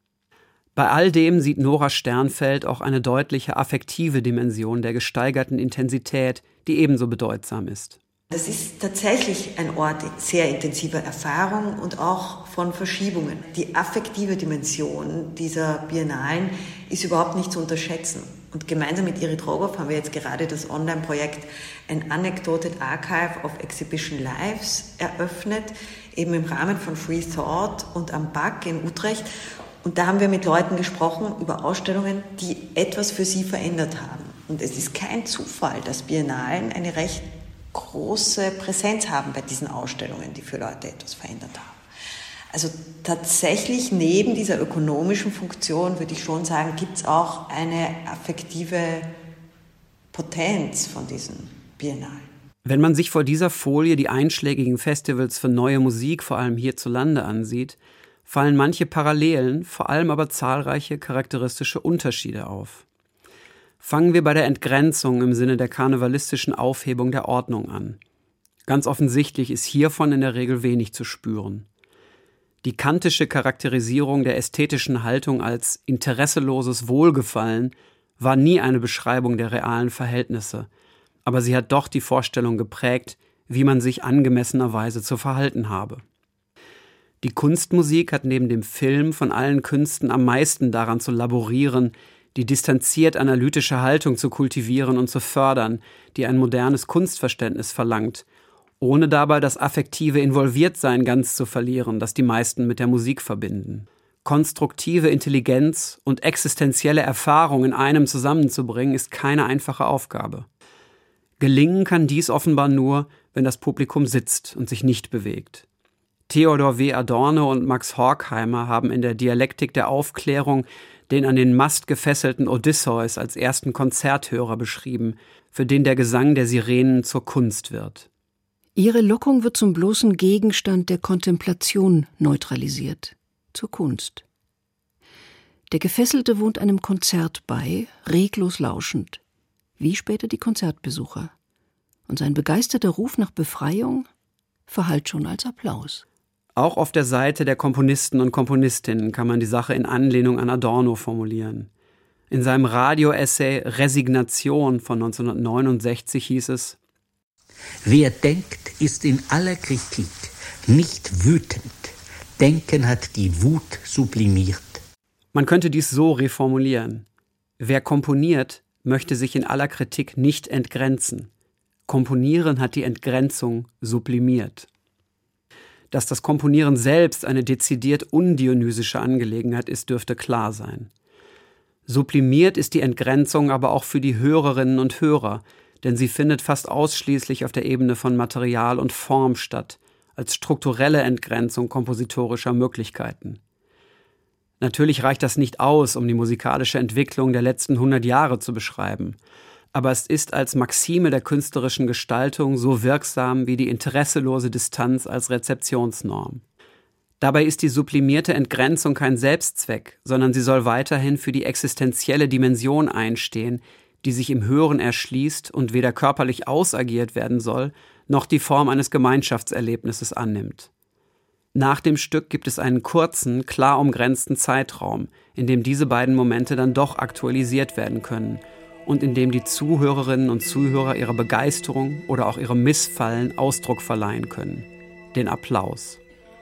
Bei all dem sieht Nora Sternfeld auch eine deutliche affektive Dimension der gesteigerten Intensität, die ebenso bedeutsam ist. Das ist tatsächlich ein Ort sehr intensiver Erfahrung und auch von Verschiebungen. Die affektive Dimension dieser Biennalen ist überhaupt nicht zu unterschätzen. Und gemeinsam mit Irit Rogoff haben wir jetzt gerade das Online-Projekt An Anecdoted Archive of Exhibition Lives eröffnet, eben im Rahmen von Free Thought und am B A C in Utrecht. Und da haben wir mit Leuten gesprochen über Ausstellungen, die etwas für sie verändert haben. Und es ist kein Zufall, dass Biennalen eine recht große Präsenz haben bei diesen Ausstellungen, die für Leute etwas verändert haben. Also tatsächlich neben dieser ökonomischen Funktion, würde ich schon sagen, gibt es auch eine affektive Potenz von diesen Biennalen. Wenn man sich vor dieser Folie die einschlägigen Festivals für neue Musik, vor allem hierzulande, ansieht, fallen manche Parallelen, vor allem aber zahlreiche charakteristische Unterschiede auf. Fangen wir bei der Entgrenzung im Sinne der karnevalistischen Aufhebung der Ordnung an. Ganz offensichtlich ist hiervon in der Regel wenig zu spüren. Die kantische Charakterisierung der ästhetischen Haltung als interesseloses Wohlgefallen war nie eine Beschreibung der realen Verhältnisse, aber sie hat doch die Vorstellung geprägt, wie man sich angemessenerweise zu verhalten habe. Die Kunstmusik hat neben dem Film von allen Künsten am meisten daran zu laborieren, die distanziert-analytische Haltung zu kultivieren und zu fördern, die ein modernes Kunstverständnis verlangt, ohne dabei das affektive Involviertsein ganz zu verlieren, das die meisten mit der Musik verbinden. Konstruktive Intelligenz und existenzielle Erfahrung in einem zusammenzubringen, ist keine einfache Aufgabe. Gelingen kann dies offenbar nur, wenn das Publikum sitzt und sich nicht bewegt. Theodor W. Adorno und Max Horkheimer haben in der Dialektik der Aufklärung den an den Mast gefesselten Odysseus als ersten Konzerthörer beschrieben, für den der Gesang der Sirenen zur Kunst wird. Ihre Lockung wird zum bloßen Gegenstand der Kontemplation neutralisiert. zur Kunst. Der Gefesselte wohnt einem Konzert bei, reglos lauschend, wie später die Konzertbesucher. Und sein begeisterter Ruf nach Befreiung verhallt schon als Applaus. Auch auf der Seite der Komponisten und Komponistinnen kann man die Sache in Anlehnung an Adorno formulieren. In seinem Radio-Essay Resignation von neunzehnhundertneunundsechzig hieß es: Wer denkt, ist in aller Kritik nicht wütend. Denken hat die Wut sublimiert. Man könnte dies so reformulieren: Wer komponiert, möchte sich in aller Kritik nicht entgrenzen. Komponieren hat die Entgrenzung sublimiert. Dass das Komponieren selbst eine dezidiert undionysische Angelegenheit ist, dürfte klar sein. Sublimiert ist die Entgrenzung aber auch für die Hörerinnen und Hörer, denn sie findet fast ausschließlich auf der Ebene von Material und Form statt, als strukturelle Entgrenzung kompositorischer Möglichkeiten. Natürlich reicht das nicht aus, um die musikalische Entwicklung der letzten hundert Jahre zu beschreiben, aber es ist als Maxime der künstlerischen Gestaltung so wirksam wie die interesselose Distanz als Rezeptionsnorm. Dabei ist die sublimierte Entgrenzung kein Selbstzweck, sondern sie soll weiterhin für die existenzielle Dimension einstehen, die sich im Hören erschließt und weder körperlich ausagiert werden soll, noch die Form eines Gemeinschaftserlebnisses annimmt. Nach dem Stück gibt es einen kurzen, klar umgrenzten Zeitraum, in dem diese beiden Momente dann doch aktualisiert werden können und in dem die Zuhörerinnen und Zuhörer ihrer Begeisterung oder auch ihrem Missfallen Ausdruck verleihen können: den Applaus.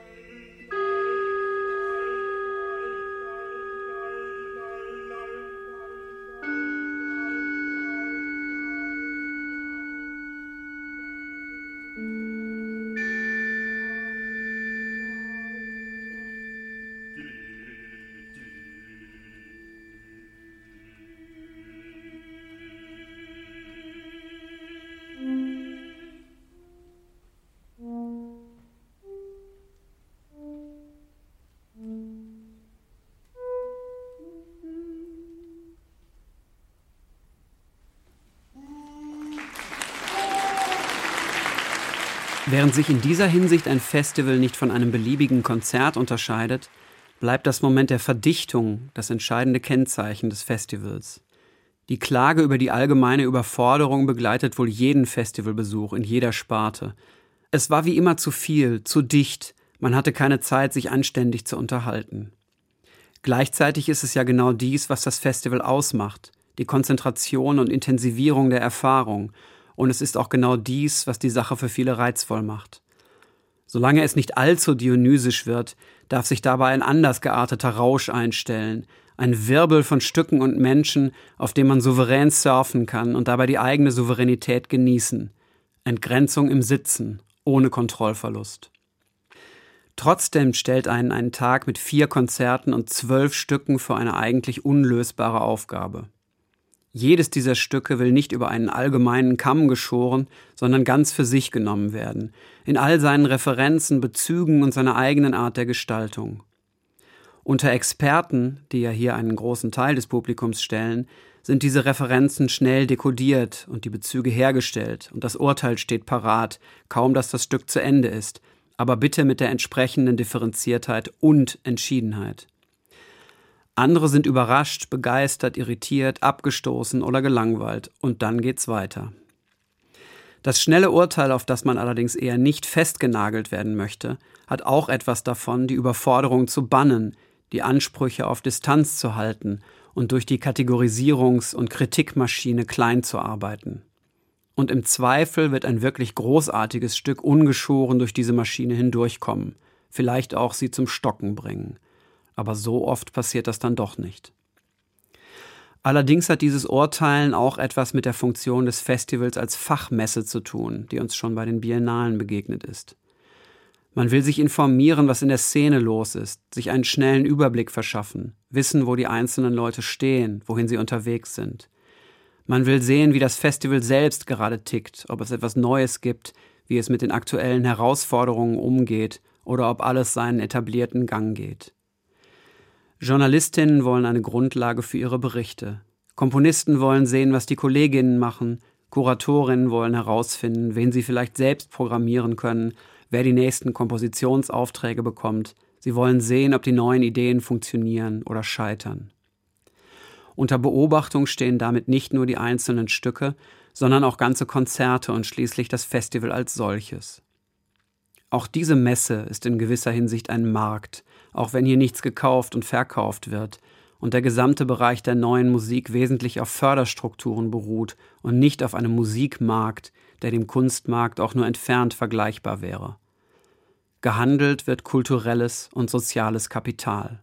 Während sich in dieser Hinsicht ein Festival nicht von einem beliebigen Konzert unterscheidet, bleibt das Moment der Verdichtung das entscheidende Kennzeichen des Festivals. Die Klage über die allgemeine Überforderung begleitet wohl jeden Festivalbesuch in jeder Sparte. Es war wie immer zu viel, zu dicht, man hatte keine Zeit, sich anständig zu unterhalten. Gleichzeitig ist es ja genau dies, was das Festival ausmacht, die Konzentration und Intensivierung der Erfahrung. Und es ist auch genau dies, was die Sache für viele reizvoll macht. Solange es nicht allzu dionysisch wird, darf sich dabei ein anders gearteter Rausch einstellen, ein Wirbel von Stücken und Menschen, auf dem man souverän surfen kann und dabei die eigene Souveränität genießen. Entgrenzung im Sitzen, ohne Kontrollverlust. Trotzdem stellt einen ein Tag mit vier Konzerten und zwölf Stücken vor eine eigentlich unlösbare Aufgabe. Jedes dieser Stücke will nicht über einen allgemeinen Kamm geschoren, sondern ganz für sich genommen werden, in all seinen Referenzen, Bezügen und seiner eigenen Art der Gestaltung. Unter Experten, die ja hier einen großen Teil des Publikums stellen, sind diese Referenzen schnell dekodiert und die Bezüge hergestellt und das Urteil steht parat, kaum dass das Stück zu Ende ist, aber bitte mit der entsprechenden Differenziertheit und Entschiedenheit. Andere sind überrascht, begeistert, irritiert, abgestoßen oder gelangweilt und dann geht's weiter. Das schnelle Urteil, auf das man allerdings eher nicht festgenagelt werden möchte, hat auch etwas davon, die Überforderung zu bannen, die Ansprüche auf Distanz zu halten und durch die Kategorisierungs- und Kritikmaschine klein zu arbeiten. Und im Zweifel wird ein wirklich großartiges Stück ungeschoren durch diese Maschine hindurchkommen, vielleicht auch sie zum Stocken bringen. Aber so oft passiert das dann doch nicht. Allerdings hat dieses Urteilen auch etwas mit der Funktion des Festivals als Fachmesse zu tun, die uns schon bei den Biennalen begegnet ist. Man will sich informieren, was in der Szene los ist, sich einen schnellen Überblick verschaffen, wissen, wo die einzelnen Leute stehen, wohin sie unterwegs sind. Man will sehen, wie das Festival selbst gerade tickt, ob es etwas Neues gibt, wie es mit den aktuellen Herausforderungen umgeht oder ob alles seinen etablierten Gang geht. Journalistinnen wollen eine Grundlage für ihre Berichte. Komponisten wollen sehen, was die Kolleginnen machen. Kuratorinnen wollen herausfinden, wen sie vielleicht selbst programmieren können, wer die nächsten Kompositionsaufträge bekommt, Sie wollen sehen, ob die neuen Ideen funktionieren oder scheitern. Unter Beobachtung stehen damit nicht nur die einzelnen Stücke, sondern auch ganze Konzerte und schließlich das Festival als solches. Auch diese Messe ist in gewisser Hinsicht ein Markt, auch wenn hier nichts gekauft und verkauft wird und der gesamte Bereich der neuen Musik wesentlich auf Förderstrukturen beruht und nicht auf einem Musikmarkt, der dem Kunstmarkt auch nur entfernt vergleichbar wäre. Gehandelt wird kulturelles und soziales Kapital.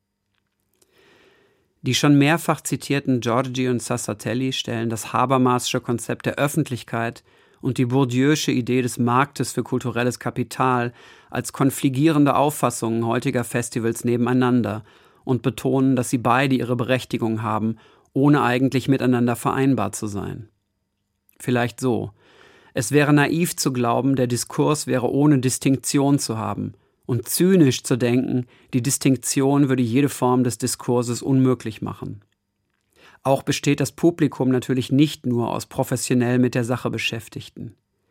Die schon mehrfach zitierten Giorgi und Sassatelli stellen das Habermas'sche Konzept der Öffentlichkeit und die Bourdieu'sche Idee des Marktes für kulturelles Kapital als konfligierende Auffassungen heutiger Festivals nebeneinander und betonen, dass sie beide ihre Berechtigung haben, ohne eigentlich miteinander vereinbar zu sein. Vielleicht so: Es wäre naiv zu glauben, der Diskurs wäre ohne Distinktion zu haben, und zynisch zu denken, die Distinktion würde jede Form des Diskurses unmöglich machen. Auch besteht das Publikum natürlich nicht nur aus professionell mit der Sache Beschäftigten.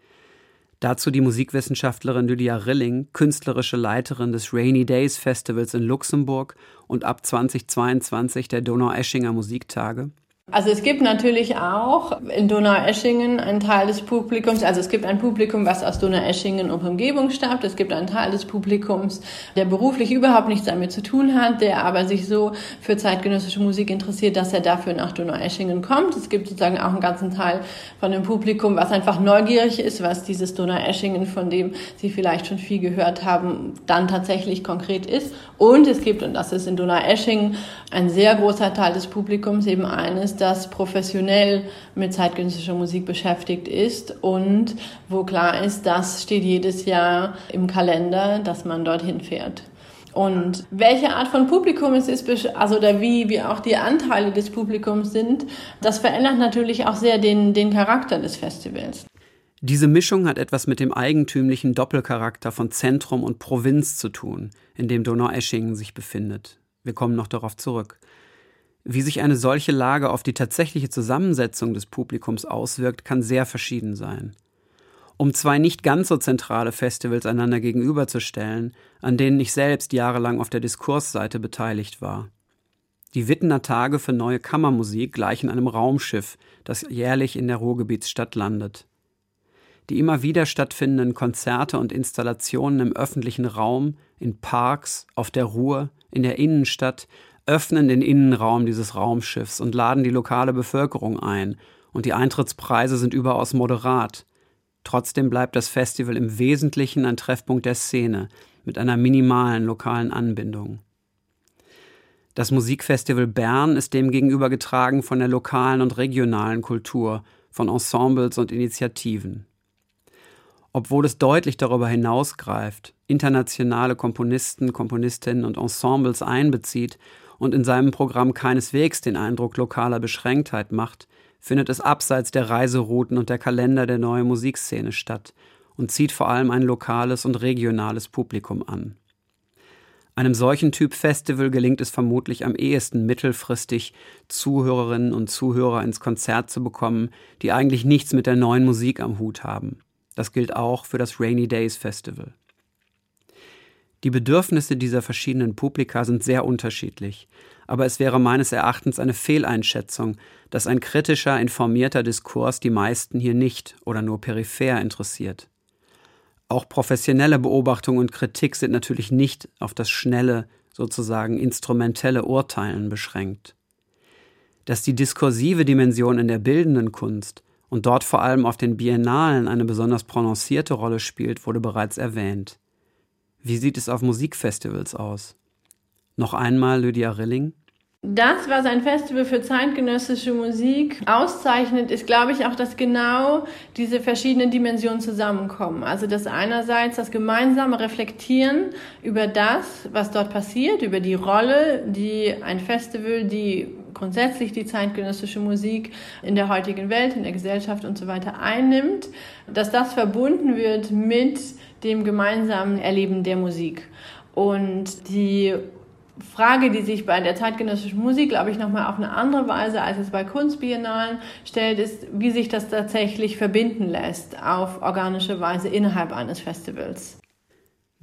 Dazu die Musikwissenschaftlerin Lydia Rilling, künstlerische Leiterin des Rainy Days Festivals in Luxemburg und ab zweitausendzweiundzwanzig der Donaueschinger Musiktage. Also es gibt natürlich auch in Donaueschingen einen Teil des Publikums, also es gibt ein Publikum, was aus Donaueschingen und Umgebung stammt, es gibt einen Teil des Publikums, der beruflich überhaupt nichts damit zu tun hat, der aber sich so für zeitgenössische Musik interessiert, dass er dafür nach Donaueschingen kommt. Es gibt sozusagen auch einen ganzen Teil von dem Publikum, was einfach neugierig ist, was dieses Donaueschingen, von dem Sie vielleicht schon viel gehört haben, dann tatsächlich konkret ist. Und es gibt, und das ist in Donaueschingen ein sehr großer Teil des Publikums, eben eines, das professionell mit zeitgenössischer Musik beschäftigt ist und wo klar ist, das steht jedes Jahr im Kalender, dass man dorthin fährt. Und welche Art von Publikum es ist, also oder wie, wie auch die Anteile des Publikums sind, das verändert natürlich auch sehr den, den Charakter des Festivals. Diese Mischung hat etwas mit dem eigentümlichen Doppelcharakter von Zentrum und Provinz zu tun, in dem Donaueschingen sich befindet. Wir kommen noch darauf zurück. Wie sich eine solche Lage auf die tatsächliche Zusammensetzung des Publikums auswirkt, kann sehr verschieden sein. Um zwei nicht ganz so zentrale Festivals einander gegenüberzustellen, an denen ich selbst jahrelang auf der Diskursseite beteiligt war. Die Wittener Tage für neue Kammermusik gleichen einem Raumschiff, das jährlich in der Ruhrgebietsstadt landet. Die immer wieder stattfindenden Konzerte und Installationen im öffentlichen Raum, in Parks, auf der Ruhr, in der Innenstadt, öffnen den Innenraum dieses Raumschiffs und laden die lokale Bevölkerung ein, und die Eintrittspreise sind überaus moderat. Trotzdem bleibt das Festival im Wesentlichen ein Treffpunkt der Szene mit einer minimalen lokalen Anbindung. Das Musikfestival Bern ist demgegenüber getragen von der lokalen und regionalen Kultur, von Ensembles und Initiativen. Obwohl es deutlich darüber hinausgreift, internationale Komponisten, Komponistinnen und Ensembles einbezieht und in seinem Programm keineswegs den Eindruck lokaler Beschränktheit macht, findet es abseits der Reiserouten und der Kalender der neuen Musikszene statt und zieht vor allem ein lokales und regionales Publikum an. Einem solchen Typ Festival gelingt es vermutlich am ehesten mittelfristig, Zuhörerinnen und Zuhörer ins Konzert zu bekommen, die eigentlich nichts mit der neuen Musik am Hut haben. Das gilt auch für das Rainy Days Festival. Die Bedürfnisse dieser verschiedenen Publika sind sehr unterschiedlich, aber es wäre meines Erachtens eine Fehleinschätzung, dass ein kritischer, informierter Diskurs die meisten hier nicht oder nur peripher interessiert. Auch professionelle Beobachtung und Kritik sind natürlich nicht auf das schnelle, sozusagen instrumentelle Urteilen beschränkt. Dass die diskursive Dimension in der bildenden Kunst und dort vor allem auf den Biennalen eine besonders prononcierte Rolle spielt, wurde bereits erwähnt. Wie sieht es auf Musikfestivals aus? Noch einmal Lydia Rilling. Das, was ein Festival für zeitgenössische Musik auszeichnet, ist, glaube ich, auch, dass genau diese verschiedenen Dimensionen zusammenkommen. Also dass einerseits das gemeinsame Reflektieren über das, was dort passiert, über die Rolle, die ein Festival, die grundsätzlich die zeitgenössische Musik in der heutigen Welt, in der Gesellschaft und so weiter einnimmt, dass das verbunden wird mit dem gemeinsamen Erleben der Musik. Und die Frage, die sich bei der zeitgenössischen Musik, glaube ich, nochmal auf eine andere Weise als es bei Kunstbiennalen stellt, ist, wie sich das tatsächlich verbinden lässt auf organische Weise innerhalb eines Festivals.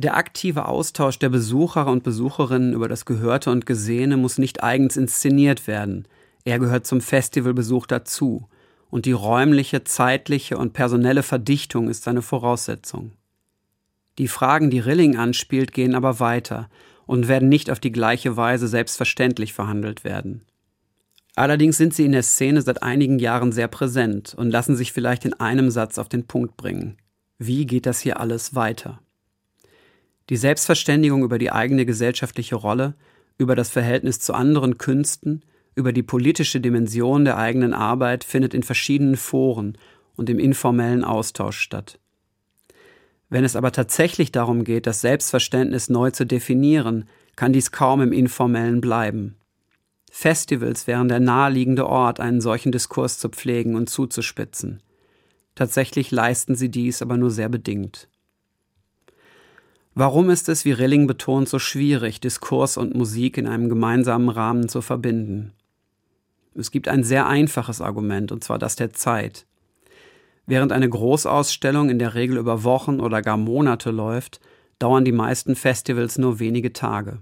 Der aktive Austausch der Besucher und Besucherinnen über das Gehörte und Gesehene muss nicht eigens inszeniert werden. Er gehört zum Festivalbesuch dazu. Und die räumliche, zeitliche und personelle Verdichtung ist seine Voraussetzung. Die Fragen, die Rilling anspielt, gehen aber weiter und werden nicht auf die gleiche Weise selbstverständlich verhandelt werden. Allerdings sind sie in der Szene seit einigen Jahren sehr präsent und lassen sich vielleicht in einem Satz auf den Punkt bringen. Wie geht das hier alles weiter? Die Selbstverständigung über die eigene gesellschaftliche Rolle, über das Verhältnis zu anderen Künsten, über die politische Dimension der eigenen Arbeit findet in verschiedenen Foren und im informellen Austausch statt. Wenn es aber tatsächlich darum geht, das Selbstverständnis neu zu definieren, kann dies kaum im Informellen bleiben. Festivals wären der naheliegende Ort, einen solchen Diskurs zu pflegen und zuzuspitzen. Tatsächlich leisten sie dies aber nur sehr bedingt. Warum ist es, wie Rilling betont, so schwierig, Diskurs und Musik in einem gemeinsamen Rahmen zu verbinden? Es gibt ein sehr einfaches Argument, und zwar das der Zeit. Während eine Großausstellung in der Regel über Wochen oder gar Monate läuft, dauern die meisten Festivals nur wenige Tage.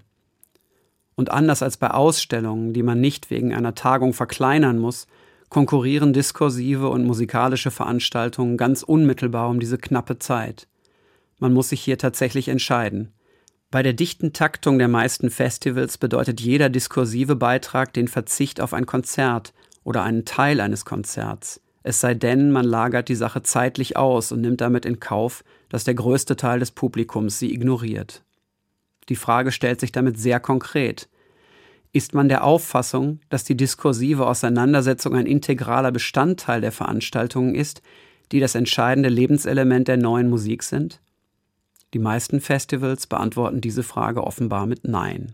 Und anders als bei Ausstellungen, die man nicht wegen einer Tagung verkleinern muss, konkurrieren diskursive und musikalische Veranstaltungen ganz unmittelbar um diese knappe Zeit. Man muss sich hier tatsächlich entscheiden. Bei der dichten Taktung der meisten Festivals bedeutet jeder diskursive Beitrag den Verzicht auf ein Konzert oder einen Teil eines Konzerts. Es sei denn, man lagert die Sache zeitlich aus und nimmt damit in Kauf, dass der größte Teil des Publikums sie ignoriert. Die Frage stellt sich damit sehr konkret. Ist man der Auffassung, dass die diskursive Auseinandersetzung ein integraler Bestandteil der Veranstaltungen ist, die das entscheidende Lebenselement der neuen Musik sind? Die meisten Festivals beantworten diese Frage offenbar mit Nein.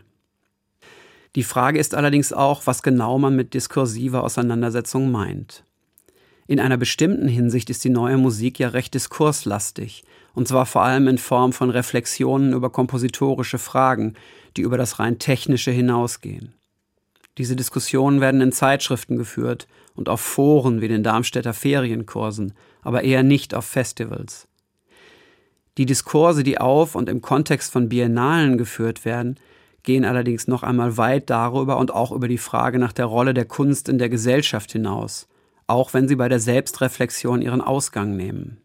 Die Frage ist allerdings auch, was genau man mit diskursiver Auseinandersetzung meint. In einer bestimmten Hinsicht ist die neue Musik ja recht diskurslastig, und zwar vor allem in Form von Reflexionen über kompositorische Fragen, die über das rein Technische hinausgehen. Diese Diskussionen werden in Zeitschriften geführt und auf Foren wie den Darmstädter Ferienkursen, aber eher nicht auf Festivals. Die Diskurse, die auf und im Kontext von Biennalen geführt werden, gehen allerdings noch einmal weit darüber und auch über die Frage nach der Rolle der Kunst in der Gesellschaft hinaus, auch wenn sie bei der Selbstreflexion ihren Ausgang nehmen.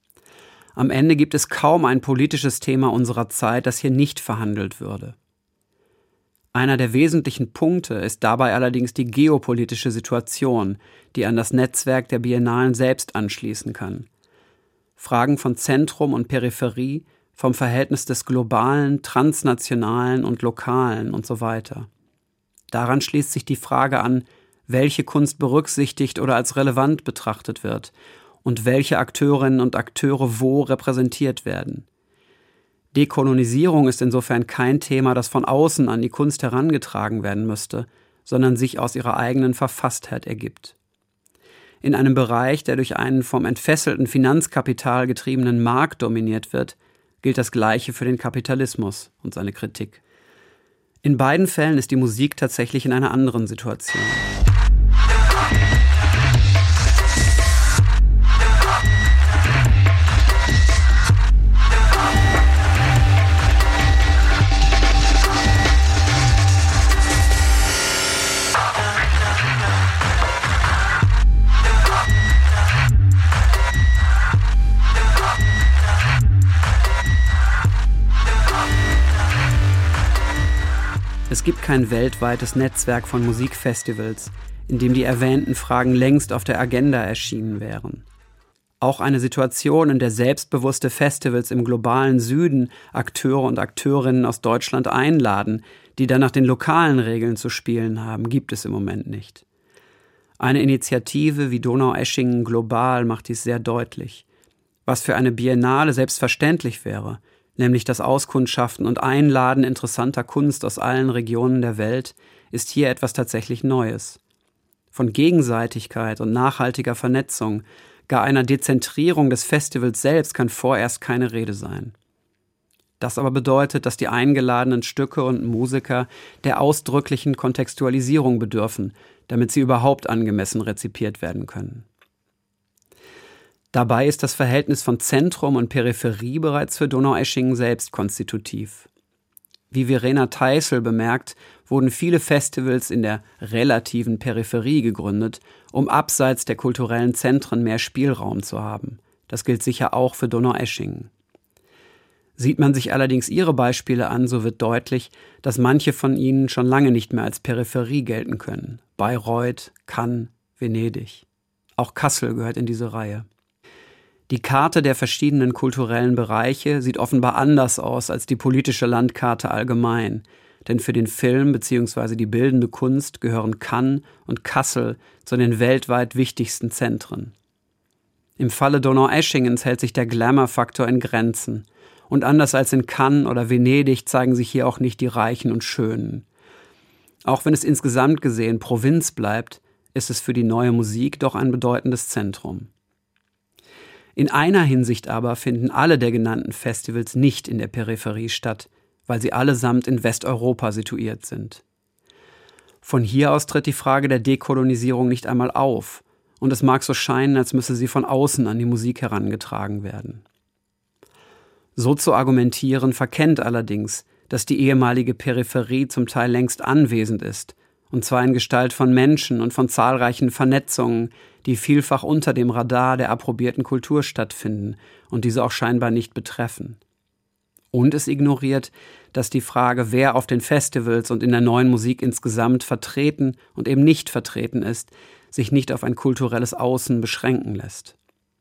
Am Ende gibt es kaum ein politisches Thema unserer Zeit, das hier nicht verhandelt würde. Einer der wesentlichen Punkte ist dabei allerdings die geopolitische Situation, die an das Netzwerk der Biennalen selbst anschließen kann. Fragen von Zentrum und Peripherie, vom Verhältnis des Globalen, Transnationalen und Lokalen und so weiter. Daran schließt sich die Frage an, welche Kunst berücksichtigt oder als relevant betrachtet wird und welche Akteurinnen und Akteure wo repräsentiert werden. Dekolonisierung ist insofern kein Thema, das von außen an die Kunst herangetragen werden müsste, sondern sich aus ihrer eigenen Verfasstheit ergibt. In einem Bereich, der durch einen vom entfesselten Finanzkapital getriebenen Markt dominiert wird, gilt das Gleiche für den Kapitalismus und seine Kritik. In beiden Fällen ist die Musik tatsächlich in einer anderen Situation. Es gibt kein weltweites Netzwerk von Musikfestivals, in dem die erwähnten Fragen längst auf der Agenda erschienen wären. Auch eine Situation, in der selbstbewusste Festivals im globalen Süden Akteure und Akteurinnen aus Deutschland einladen, die dann nach den lokalen Regeln zu spielen haben, gibt es im Moment nicht. Eine Initiative wie Donaueschingen Global macht dies sehr deutlich. Was für eine Biennale selbstverständlich wäre, nämlich das Auskundschaften und Einladen interessanter Kunst aus allen Regionen der Welt, ist hier etwas tatsächlich Neues. Von Gegenseitigkeit und nachhaltiger Vernetzung, gar einer Dezentrierung des Festivals selbst kann vorerst keine Rede sein. Das aber bedeutet, dass die eingeladenen Stücke und Musiker der ausdrücklichen Kontextualisierung bedürfen, damit sie überhaupt angemessen rezipiert werden können. Dabei ist das Verhältnis von Zentrum und Peripherie bereits für Donaueschingen selbst konstitutiv. Wie Verena Teißel bemerkt, wurden viele Festivals in der relativen Peripherie gegründet, um abseits der kulturellen Zentren mehr Spielraum zu haben. Das gilt sicher auch für Donaueschingen. Sieht man sich allerdings ihre Beispiele an, so wird deutlich, dass manche von ihnen schon lange nicht mehr als Peripherie gelten können. Bayreuth, Cannes, Venedig. Auch Kassel gehört in diese Reihe. Die Karte der verschiedenen kulturellen Bereiche sieht offenbar anders aus als die politische Landkarte allgemein. Denn für den Film bzw. die bildende Kunst gehören Cannes und Kassel zu den weltweit wichtigsten Zentren. Im Falle Donaueschingens hält sich der Glamour-Faktor in Grenzen. Und anders als in Cannes oder Venedig zeigen sich hier auch nicht die Reichen und Schönen. Auch wenn es insgesamt gesehen Provinz bleibt, ist es für die neue Musik doch ein bedeutendes Zentrum. In einer Hinsicht aber finden alle der genannten Festivals nicht in der Peripherie statt, weil sie allesamt in Westeuropa situiert sind. Von hier aus tritt die Frage der Dekolonisierung nicht einmal auf, und es mag so scheinen, als müsse sie von außen an die Musik herangetragen werden. So zu argumentieren verkennt allerdings, dass die ehemalige Peripherie zum Teil längst anwesend ist, und zwar in Gestalt von Menschen und von zahlreichen Vernetzungen, die vielfach unter dem Radar der approbierten Kultur stattfinden und diese auch scheinbar nicht betreffen. Und es ignoriert, dass die Frage, wer auf den Festivals und in der neuen Musik insgesamt vertreten und eben nicht vertreten ist, sich nicht auf ein kulturelles Außen beschränken lässt.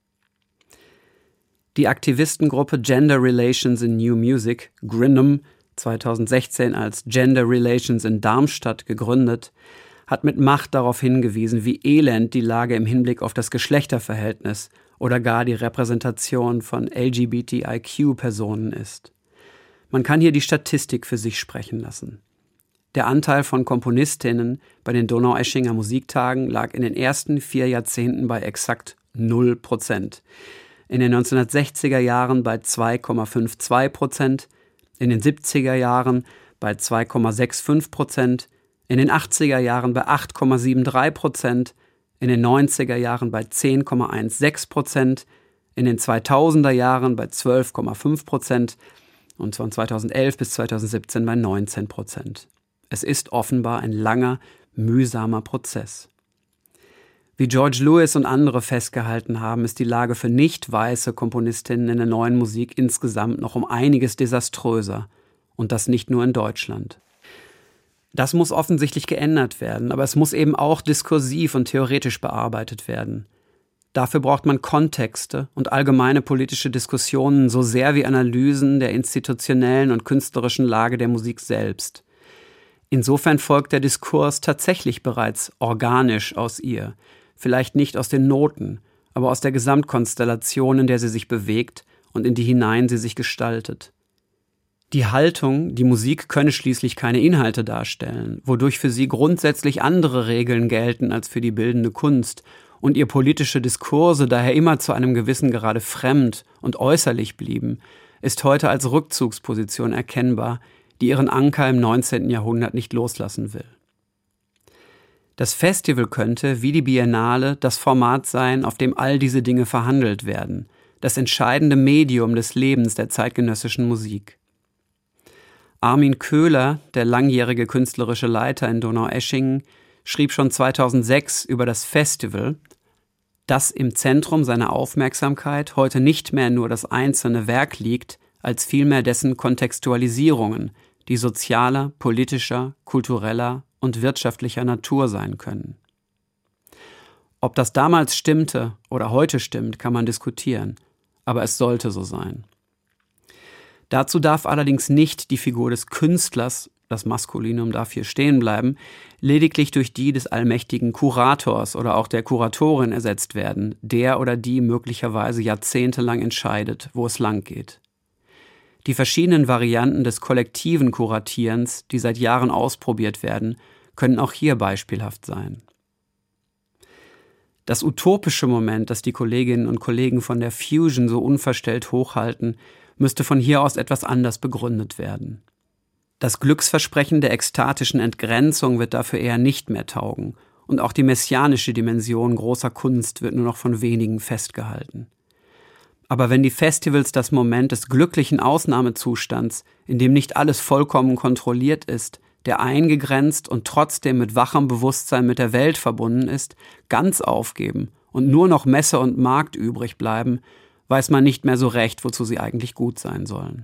Die Aktivistengruppe Gender Relations in New Music, G R I N M, zweitausendsechzehn als Gender Relations in Darmstadt gegründet, hat mit Macht darauf hingewiesen, wie elend die Lage im Hinblick auf das Geschlechterverhältnis oder gar die Repräsentation von L G B T I Q-Personen ist. Man kann hier die Statistik für sich sprechen lassen. Der Anteil von Komponistinnen bei den Donaueschinger Musiktagen lag in den ersten vier Jahrzehnten bei exakt null Prozent. In den neunzehnhundertsechziger Jahren bei zwei Komma zweiundfünfzig Prozent, in den siebziger Jahren bei zwei Komma fünfundsechzig Prozent, in den achtziger Jahren bei acht Komma dreiundsiebzig Prozent, in den neunziger Jahren bei zehn Komma sechzehn Prozent, in den zweitausender Jahren bei zwölf Komma fünf Prozent und von zweitausendelf bis zweitausendsiebzehn bei neunzehn Prozent. Es ist offenbar ein langer, mühsamer Prozess. Wie George Lewis und andere festgehalten haben, ist die Lage für nicht weiße Komponistinnen in der neuen Musik insgesamt noch um einiges desaströser. Und das nicht nur in Deutschland. Das muss offensichtlich geändert werden, aber es muss eben auch diskursiv und theoretisch bearbeitet werden. Dafür braucht man Kontexte und allgemeine politische Diskussionen so sehr wie Analysen der institutionellen und künstlerischen Lage der Musik selbst. Insofern folgt der Diskurs tatsächlich bereits organisch aus ihr, vielleicht nicht aus den Noten, aber aus der Gesamtkonstellation, in der sie sich bewegt und in die hinein sie sich gestaltet. Die Haltung, die Musik könne schließlich keine Inhalte darstellen, wodurch für sie grundsätzlich andere Regeln gelten als für die bildende Kunst und ihr politische Diskurse daher immer zu einem gewissen Grade fremd und äußerlich blieben, ist heute als Rückzugsposition erkennbar, die ihren Anker im neunzehnten Jahrhundert nicht loslassen will. Das Festival könnte, wie die Biennale, das Format sein, auf dem all diese Dinge verhandelt werden, das entscheidende Medium des Lebens der zeitgenössischen Musik. Armin Köhler, der langjährige künstlerische Leiter in Donaueschingen, schrieb schon zweitausendsechs über das Festival, dass im Zentrum seiner Aufmerksamkeit heute nicht mehr nur das einzelne Werk liegt, als vielmehr dessen Kontextualisierungen, die sozialer, politischer, kultureller und wirtschaftlicher Natur sein können. Ob das damals stimmte oder heute stimmt, kann man diskutieren, aber es sollte so sein. Dazu darf allerdings nicht die Figur des Künstlers, das Maskulinum darf hier stehen bleiben, lediglich durch die des allmächtigen Kurators oder auch der Kuratorin ersetzt werden, der oder die möglicherweise jahrzehntelang entscheidet, wo es lang geht. Die verschiedenen Varianten des kollektiven Kuratierens, die seit Jahren ausprobiert werden, können auch hier beispielhaft sein. Das utopische Moment, das die Kolleginnen und Kollegen von der Fusion so unverstellt hochhalten, müsste von hier aus etwas anders begründet werden. Das Glücksversprechen der ekstatischen Entgrenzung wird dafür eher nicht mehr taugen und auch die messianische Dimension großer Kunst wird nur noch von wenigen festgehalten. Aber wenn die Festivals das Moment des glücklichen Ausnahmezustands, in dem nicht alles vollkommen kontrolliert ist, der eingegrenzt und trotzdem mit wachem Bewusstsein mit der Welt verbunden ist, ganz aufgeben und nur noch Messe und Markt übrig bleiben, weiß man nicht mehr so recht, wozu sie eigentlich gut sein sollen.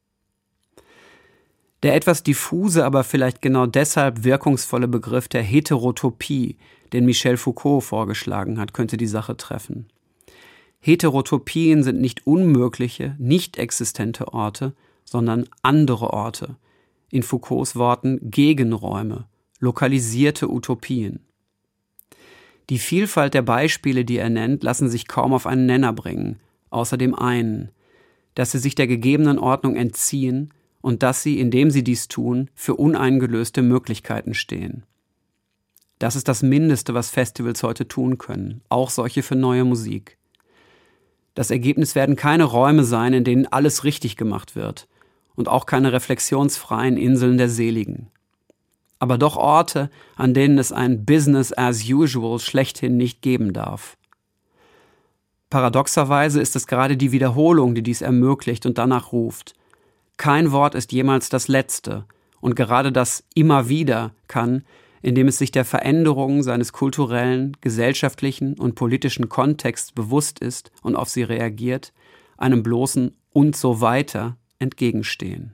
Der etwas diffuse, aber vielleicht genau deshalb wirkungsvolle Begriff der Heterotopie, den Michel Foucault vorgeschlagen hat, könnte die Sache treffen. Heterotopien sind nicht unmögliche, nicht existente Orte, sondern andere Orte. In Foucaults Worten Gegenräume, lokalisierte Utopien. Die Vielfalt der Beispiele, die er nennt, lassen sich kaum auf einen Nenner bringen, außer dem einen, dass sie sich der gegebenen Ordnung entziehen und dass sie, indem sie dies tun, für uneingelöste Möglichkeiten stehen. Das ist das Mindeste, was Festivals heute tun können, auch solche für neue Musik. Das Ergebnis werden keine Räume sein, in denen alles richtig gemacht wird und auch keine reflexionsfreien Inseln der Seligen. Aber doch Orte, an denen es ein Business as usual schlechthin nicht geben darf. Paradoxerweise ist es gerade die Wiederholung, die dies ermöglicht und danach ruft. Kein Wort ist jemals das letzte und gerade das immer wieder kann, indem es sich der Veränderungen seines kulturellen, gesellschaftlichen und politischen Kontexts bewusst ist und auf sie reagiert, einem bloßen und so weiter entgegenstehen.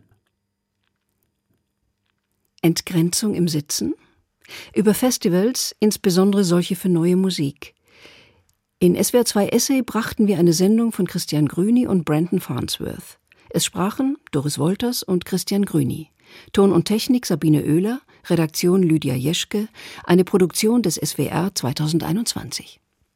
Entgrenzung im Sitzen? Über Festivals, insbesondere solche für neue Musik. In S W R zwei Essay brachten wir eine Sendung von Christian Grüni und Brandon Farnsworth. Es sprachen Doris Wolters und Christian Grüni. Ton und Technik Sabine Oehler, Redaktion Lydia Jeschke, eine Produktion des S W R zweitausendeinundzwanzig.